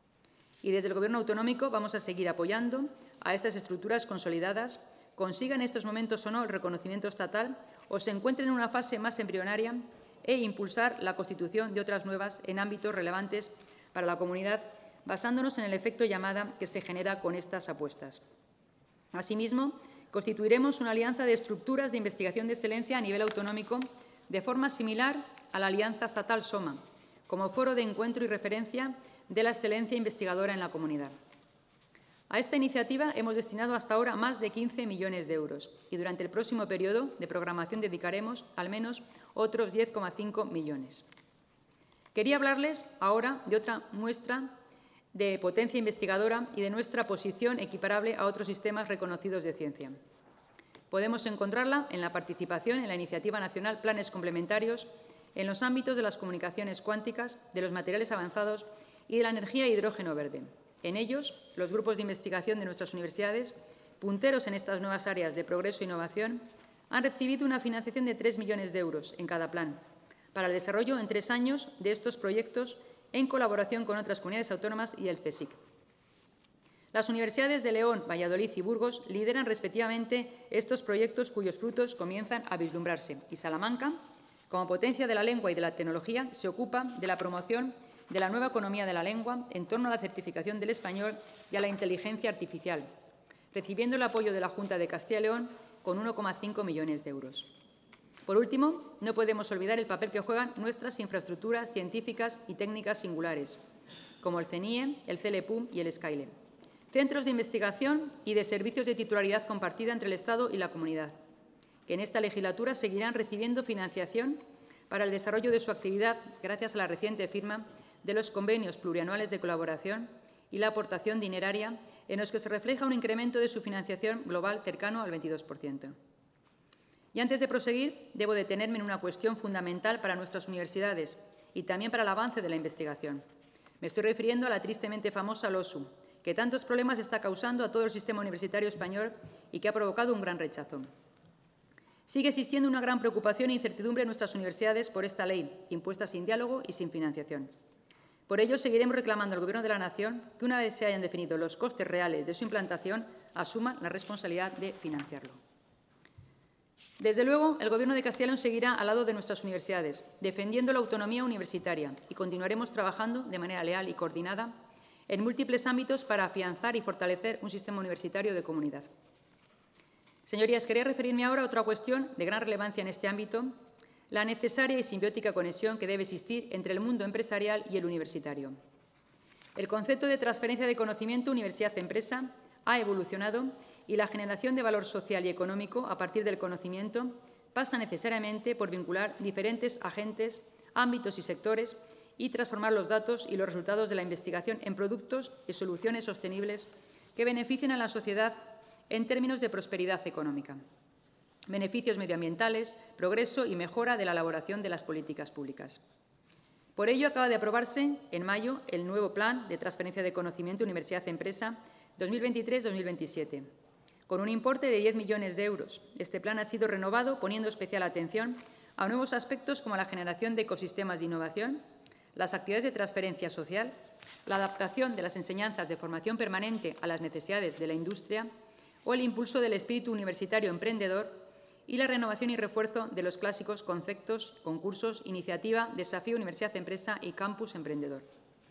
Y desde el Gobierno autonómico vamos a seguir apoyando a estas estructuras consolidadas, consigan en estos momentos o no el reconocimiento estatal o se encuentren en una fase más embrionaria e impulsar la constitución de otras nuevas en ámbitos relevantes para la comunidad, basándonos en el efecto llamada que se genera con estas apuestas. Asimismo, constituiremos una alianza de estructuras de investigación de excelencia a nivel autonómico de forma similar a la alianza estatal SOMA, como foro de encuentro y referencia de la excelencia investigadora en la comunidad. A esta iniciativa hemos destinado hasta ahora más de 15 millones de euros y durante el próximo periodo de programación dedicaremos al menos otros 10,5 millones. Quería hablarles ahora de otra muestra de potencia investigadora y de nuestra posición equiparable a otros sistemas reconocidos de ciencia. Podemos encontrarla en la participación en la Iniciativa Nacional Planes Complementarios en los ámbitos de las comunicaciones cuánticas, de los materiales avanzados y de la energía e hidrógeno verde. En ellos, los grupos de investigación de nuestras universidades punteros en estas nuevas áreas de progreso e innovación, han recibido una financiación de 3 millones de euros en cada plan para el desarrollo en 3 años de estos proyectos en colaboración con otras comunidades autónomas y el CSIC. Las universidades de León, Valladolid y Burgos lideran respectivamente estos proyectos cuyos frutos comienzan a vislumbrarse, y Salamanca, como potencia de la lengua y de la tecnología, se ocupa de la promoción de la nueva economía de la lengua en torno a la certificación del español y a la inteligencia artificial, recibiendo el apoyo de la Junta de Castilla y León con 1,5 millones de euros. Por último, no podemos olvidar el papel que juegan nuestras infraestructuras científicas y técnicas singulares, como el CNIE, el CLPUM y el SKILE, centros de investigación y de servicios de titularidad compartida entre el Estado y la comunidad, que en esta legislatura seguirán recibiendo financiación para el desarrollo de su actividad gracias a la reciente firma de los convenios plurianuales de colaboración y la aportación dineraria, en los que se refleja un incremento de su financiación global cercano al 22%. Y antes de proseguir, debo detenerme en una cuestión fundamental para nuestras universidades y también para el avance de la investigación. Me estoy refiriendo a la tristemente famosa LOSU, que tantos problemas está causando a todo el sistema universitario español y que ha provocado un gran rechazo. Sigue existiendo una gran preocupación e incertidumbre en nuestras universidades por esta ley, impuesta sin diálogo y sin financiación. Por ello, seguiremos reclamando al Gobierno de la Nación que, una vez se hayan definido los costes reales de su implantación, asuma la responsabilidad de financiarlo. Desde luego, el Gobierno de Castilla y León seguirá al lado de nuestras universidades, defendiendo la autonomía universitaria, y continuaremos trabajando de manera leal y coordinada en múltiples ámbitos para afianzar y fortalecer un sistema universitario de comunidad. Señorías, quería referirme ahora a otra cuestión de gran relevancia en este ámbito, la necesaria y simbiótica conexión que debe existir entre el mundo empresarial y el universitario. El concepto de transferencia de conocimiento universidad-empresa ha evolucionado y la generación de valor social y económico a partir del conocimiento pasa necesariamente por vincular diferentes agentes, ámbitos y sectores y transformar los datos y los resultados de la investigación en productos y soluciones sostenibles que beneficien a la sociedad en términos de prosperidad económica, beneficios medioambientales, progreso y mejora de la elaboración de las políticas públicas. Por ello, acaba de aprobarse en mayo el nuevo Plan de Transferencia de Conocimiento Universidad-Empresa 2023-2027, con un importe de 10 millones de euros. Este plan ha sido renovado poniendo especial atención a nuevos aspectos como la generación de ecosistemas de innovación, las actividades de transferencia social, la adaptación de las enseñanzas de formación permanente a las necesidades de la industria o el impulso del espíritu universitario emprendedor y la renovación y refuerzo de los clásicos conceptos, concursos, iniciativa, desafío, universidad-empresa y campus emprendedor.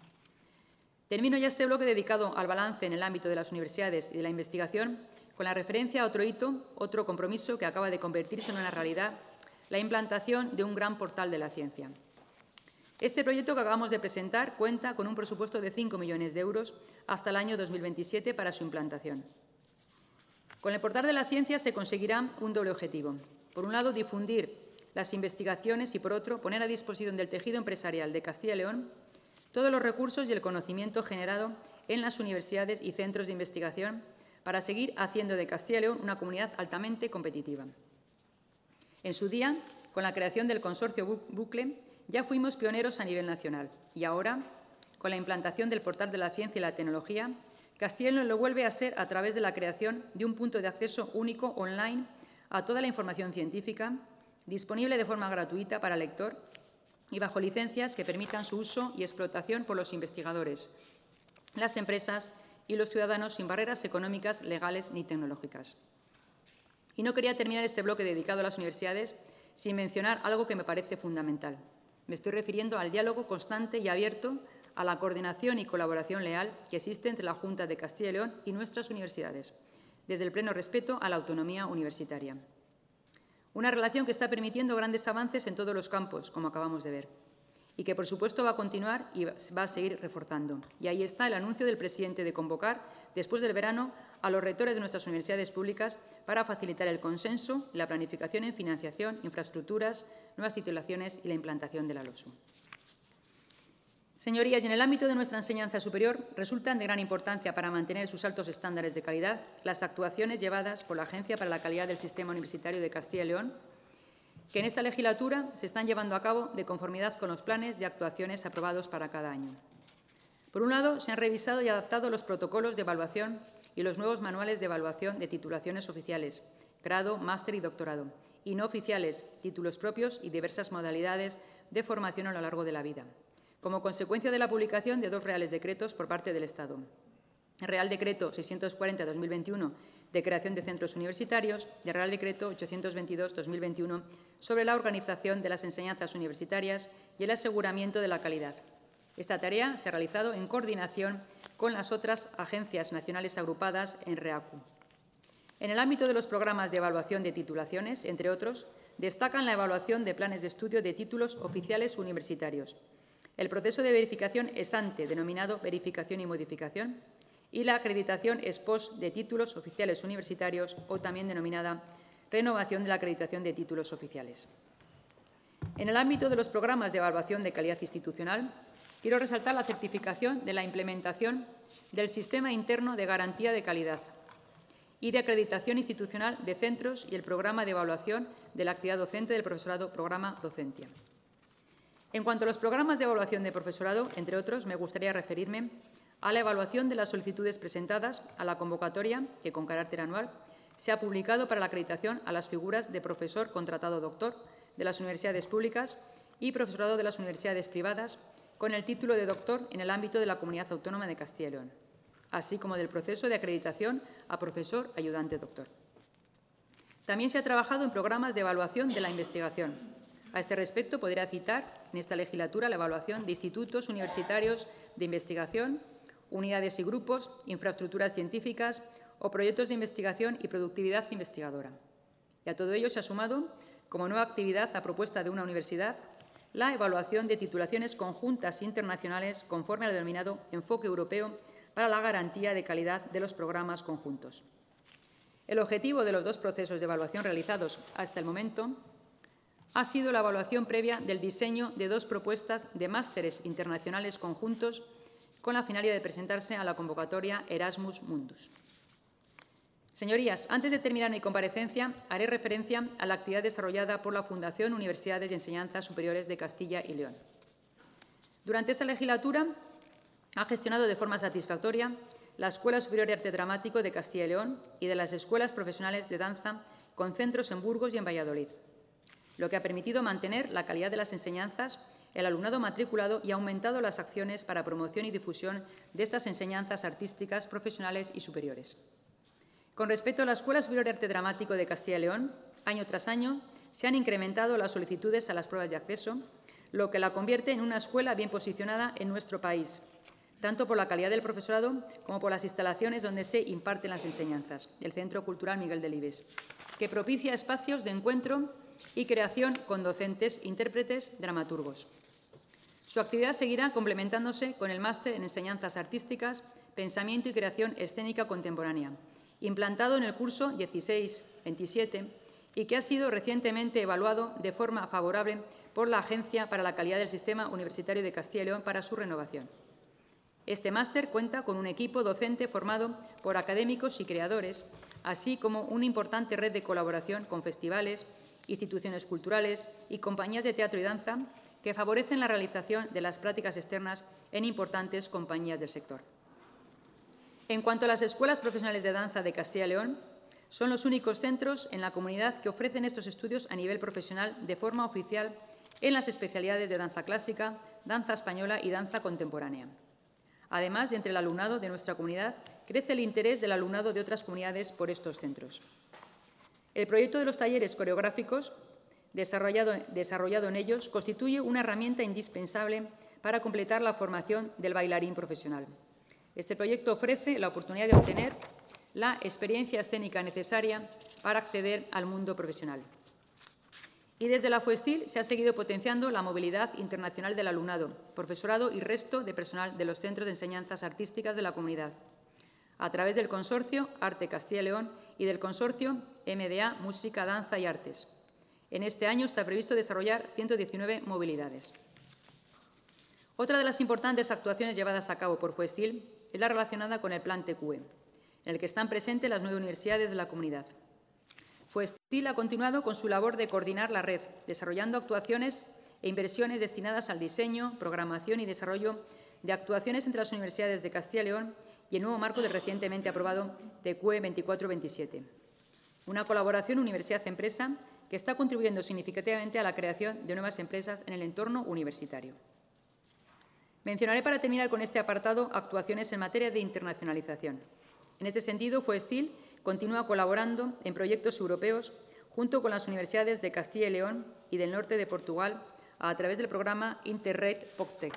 Termino ya este bloque dedicado al balance en el ámbito de las universidades y de la investigación con la referencia a otro hito, otro compromiso que acaba de convertirse en una realidad, la implantación de un gran portal de la ciencia. Este proyecto que acabamos de presentar cuenta con un presupuesto de 5 millones de euros hasta el año 2027 para su implantación. Con el portal de la ciencia se conseguirá un doble objetivo. Por un lado, difundir las investigaciones y, por otro, poner a disposición del tejido empresarial de Castilla y León todos los recursos y el conocimiento generado en las universidades y centros de investigación para seguir haciendo de Castilla y León una comunidad altamente competitiva. En su día, con la creación del consorcio Bucle, ya fuimos pioneros a nivel nacional y ahora, con la implantación del portal de la ciencia y la tecnología, Castilla y León lo vuelve a ser a través de la creación de un punto de acceso único online a toda la información científica, disponible de forma gratuita para el lector y bajo licencias que permitan su uso y explotación por los investigadores, las empresas y los ciudadanos sin barreras económicas, legales ni tecnológicas. Y no quería terminar este bloque dedicado a las universidades sin mencionar algo que me parece fundamental. Me estoy refiriendo al diálogo constante y abierto, a la coordinación y colaboración leal que existe entre la Junta de Castilla y León y nuestras universidades, desde el pleno respeto a la autonomía universitaria. Una relación que está permitiendo grandes avances en todos los campos, como acabamos de ver, y que, por supuesto, va a continuar y va a seguir reforzando. Y ahí está el anuncio del presidente de convocar, después del verano, a los rectores de nuestras universidades públicas para facilitar el consenso, la planificación en financiación, infraestructuras, nuevas titulaciones y la implantación de la LOSU. Señorías, y en el ámbito de nuestra enseñanza superior resultan de gran importancia para mantener sus altos estándares de calidad las actuaciones llevadas por la Agencia para la Calidad del Sistema Universitario de Castilla y León, que en esta legislatura se están llevando a cabo de conformidad con los planes de actuaciones aprobados para cada año. Por un lado, se han revisado y adaptado los protocolos de evaluación y y los nuevos manuales de evaluación de titulaciones oficiales, grado, máster y doctorado, y no oficiales, títulos propios y diversas modalidades de formación a lo largo de la vida, como consecuencia de la publicación de 2 reales decretos por parte del Estado. El Real Decreto 640-2021 de creación de centros universitarios y el Real Decreto 822-2021 sobre la organización de las enseñanzas universitarias y el aseguramiento de la calidad. Esta tarea se ha realizado en coordinación con las otras agencias nacionales agrupadas en REACU. En el ámbito de los programas de evaluación de titulaciones, entre otros, destacan la evaluación de planes de estudio de títulos oficiales universitarios, el proceso de verificación ex ante, denominado verificación y modificación, y la acreditación ex post de títulos oficiales universitarios, o también denominada renovación de la acreditación de títulos oficiales. En el ámbito de los programas de evaluación de calidad institucional, quiero resaltar la certificación de la implementación del Sistema Interno de Garantía de Calidad y de acreditación institucional de centros y el programa de evaluación de la actividad docente del profesorado, programa Docentia. En cuanto a los programas de evaluación de profesorado, entre otros, me gustaría referirme a la evaluación de las solicitudes presentadas a la convocatoria, que con carácter anual se ha publicado para la acreditación a las figuras de profesor contratado doctor de las universidades públicas y profesorado de las universidades privadas con el título de doctor en el ámbito de la Comunidad Autónoma de Castilla y León, así como del proceso de acreditación a profesor ayudante doctor. También se ha trabajado en programas de evaluación de la investigación. A este respecto, podría citar en esta legislatura la evaluación de institutos universitarios de investigación, unidades y grupos, infraestructuras científicas o proyectos de investigación y productividad investigadora. Y a todo ello se ha sumado, como nueva actividad a propuesta de una universidad, la evaluación de titulaciones conjuntas internacionales conforme al denominado enfoque europeo para la garantía de calidad de los programas conjuntos. El objetivo de los 2 procesos de evaluación realizados hasta el momento ha sido la evaluación previa del diseño de 2 propuestas de másteres internacionales conjuntos con la finalidad de presentarse a la convocatoria Erasmus Mundus. Señorías, antes de terminar mi comparecencia, haré referencia a la actividad desarrollada por la Fundación Universidades y Enseñanzas Superiores de Castilla y León. Durante esta legislatura ha gestionado de forma satisfactoria la Escuela Superior de Arte Dramático de Castilla y León y de las escuelas profesionales de danza con centros en Burgos y en Valladolid, lo que ha permitido mantener la calidad de las enseñanzas, el alumnado matriculado y ha aumentado las acciones para promoción y difusión de estas enseñanzas artísticas profesionales y superiores. Con respecto a la Escuela Superior de Arte Dramático de Castilla y León, año tras año se han incrementado las solicitudes a las pruebas de acceso, lo que la convierte en una escuela bien posicionada en nuestro país, tanto por la calidad del profesorado como por las instalaciones donde se imparten las enseñanzas, el Centro Cultural Miguel Delibes, que propicia espacios de encuentro y creación con docentes, intérpretes, dramaturgos. Su actividad seguirá complementándose con el máster en Enseñanzas Artísticas, Pensamiento y Creación Escénica Contemporánea, implantado en el curso 16-27 y que ha sido recientemente evaluado de forma favorable por la Agencia para la Calidad del Sistema Universitario de Castilla y León para su renovación. Este máster cuenta con un equipo docente formado por académicos y creadores, así como una importante red de colaboración con festivales, instituciones culturales y compañías de teatro y danza que favorecen la realización de las prácticas externas en importantes compañías del sector. En cuanto a las escuelas profesionales de danza de Castilla y León, son los únicos centros en la comunidad que ofrecen estos estudios a nivel profesional de forma oficial en las especialidades de danza clásica, danza española y danza contemporánea. Además, de entre el alumnado de nuestra comunidad, crece el interés del alumnado de otras comunidades por estos centros. El proyecto de los talleres coreográficos desarrollado en ellos constituye una herramienta indispensable para completar la formación del bailarín profesional. Este proyecto ofrece la oportunidad de obtener la experiencia escénica necesaria para acceder al mundo profesional. Y desde la FUESTIL se ha seguido potenciando la movilidad internacional del alumnado, profesorado y resto de personal de los centros de enseñanzas artísticas de la comunidad, a través del consorcio Arte Castilla y León y del consorcio MDA Música, Danza y Artes. En este año está previsto desarrollar 119 movilidades. Otra de las importantes actuaciones llevadas a cabo por FUESTIL es la relacionada con el Plan TQE, en el que están presentes las 9 universidades de la comunidad. FUESTIL ha continuado con su labor de coordinar la red, desarrollando actuaciones e inversiones destinadas al diseño, programación y desarrollo de actuaciones entre las universidades de Castilla y León y el nuevo marco del recientemente aprobado TQE 24-27. Una colaboración universidad-empresa que está contribuyendo significativamente a la creación de nuevas empresas en el entorno universitario. Mencionaré para terminar con este apartado actuaciones en materia de internacionalización. En este sentido, FOESTIL continúa colaborando en proyectos europeos junto con las universidades de Castilla y León y del norte de Portugal a través del programa Interreg POCTEC.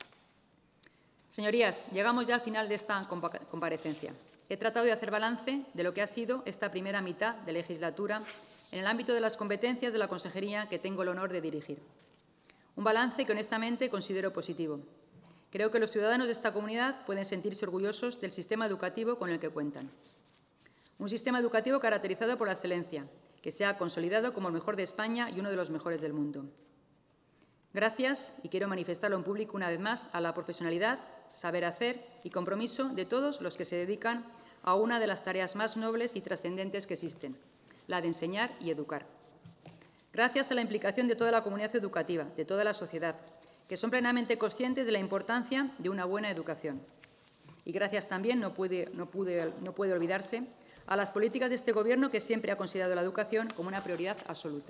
Señorías, llegamos ya al final de esta comparecencia. He tratado de hacer balance de lo que ha sido esta primera mitad de legislatura en el ámbito de las competencias de la consejería que tengo el honor de dirigir. Un balance que honestamente considero positivo. Creo que los ciudadanos de esta comunidad pueden sentirse orgullosos del sistema educativo con el que cuentan. Un sistema educativo caracterizado por la excelencia, que se ha consolidado como el mejor de España y uno de los mejores del mundo. Gracias, y quiero manifestarlo en público una vez más, a la profesionalidad, saber hacer y compromiso de todos los que se dedican a una de las tareas más nobles y trascendentes que existen, la de enseñar y educar. Gracias a la implicación de toda la comunidad educativa, de toda la sociedad, que son plenamente conscientes de la importancia de una buena educación. Y gracias también, no puede olvidarse, a las políticas de este Gobierno, que siempre ha considerado la educación como una prioridad absoluta.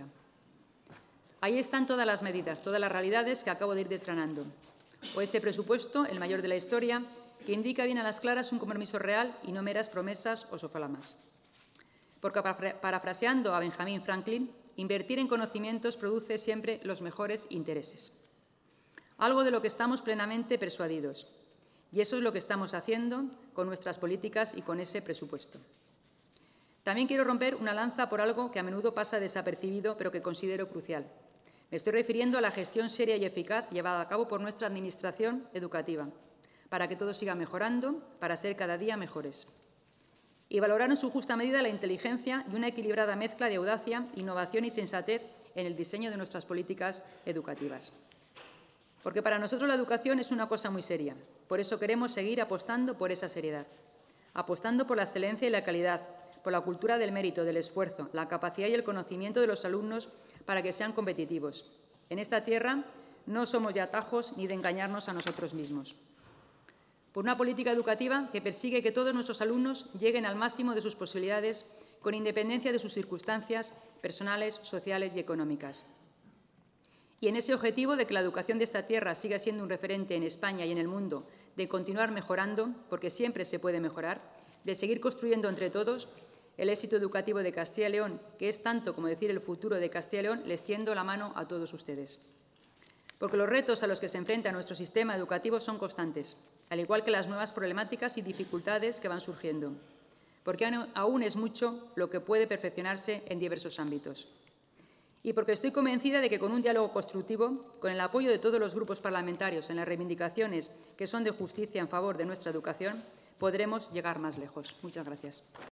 Ahí están todas las medidas, todas las realidades que acabo de ir desgranando. O ese presupuesto, el mayor de la historia, que indica bien a las claras un compromiso real y no meras promesas o sofalamas. Porque, parafraseando a Benjamin Franklin, invertir en conocimientos produce siempre los mejores intereses. Algo de lo que estamos plenamente persuadidos. Y eso es lo que estamos haciendo con nuestras políticas y con ese presupuesto. También quiero romper una lanza por algo que a menudo pasa desapercibido, pero que considero crucial. Me estoy refiriendo a la gestión seria y eficaz llevada a cabo por nuestra Administración educativa, para que todo siga mejorando, para ser cada día mejores. Y valorar en su justa medida la inteligencia y una equilibrada mezcla de audacia, innovación y sensatez en el diseño de nuestras políticas educativas. Porque para nosotros la educación es una cosa muy seria. Por eso queremos seguir apostando por esa seriedad, apostando por la excelencia y la calidad, por la cultura del mérito, del esfuerzo, la capacidad y el conocimiento de los alumnos para que sean competitivos. En esta tierra no somos de atajos ni de engañarnos a nosotros mismos. Por una política educativa que persigue que todos nuestros alumnos lleguen al máximo de sus posibilidades con independencia de sus circunstancias personales, sociales y económicas. Y en ese objetivo de que la educación de esta tierra siga siendo un referente en España y en el mundo, de continuar mejorando, porque siempre se puede mejorar, de seguir construyendo entre todos el éxito educativo de Castilla y León, que es tanto como decir el futuro de Castilla y León, les tiendo la mano a todos ustedes. Porque los retos a los que se enfrenta nuestro sistema educativo son constantes, al igual que las nuevas problemáticas y dificultades que van surgiendo, porque aún es mucho lo que puede perfeccionarse en diversos ámbitos. Y porque estoy convencida de que con un diálogo constructivo, con el apoyo de todos los grupos parlamentarios en las reivindicaciones que son de justicia en favor de nuestra educación, podremos llegar más lejos. Muchas gracias.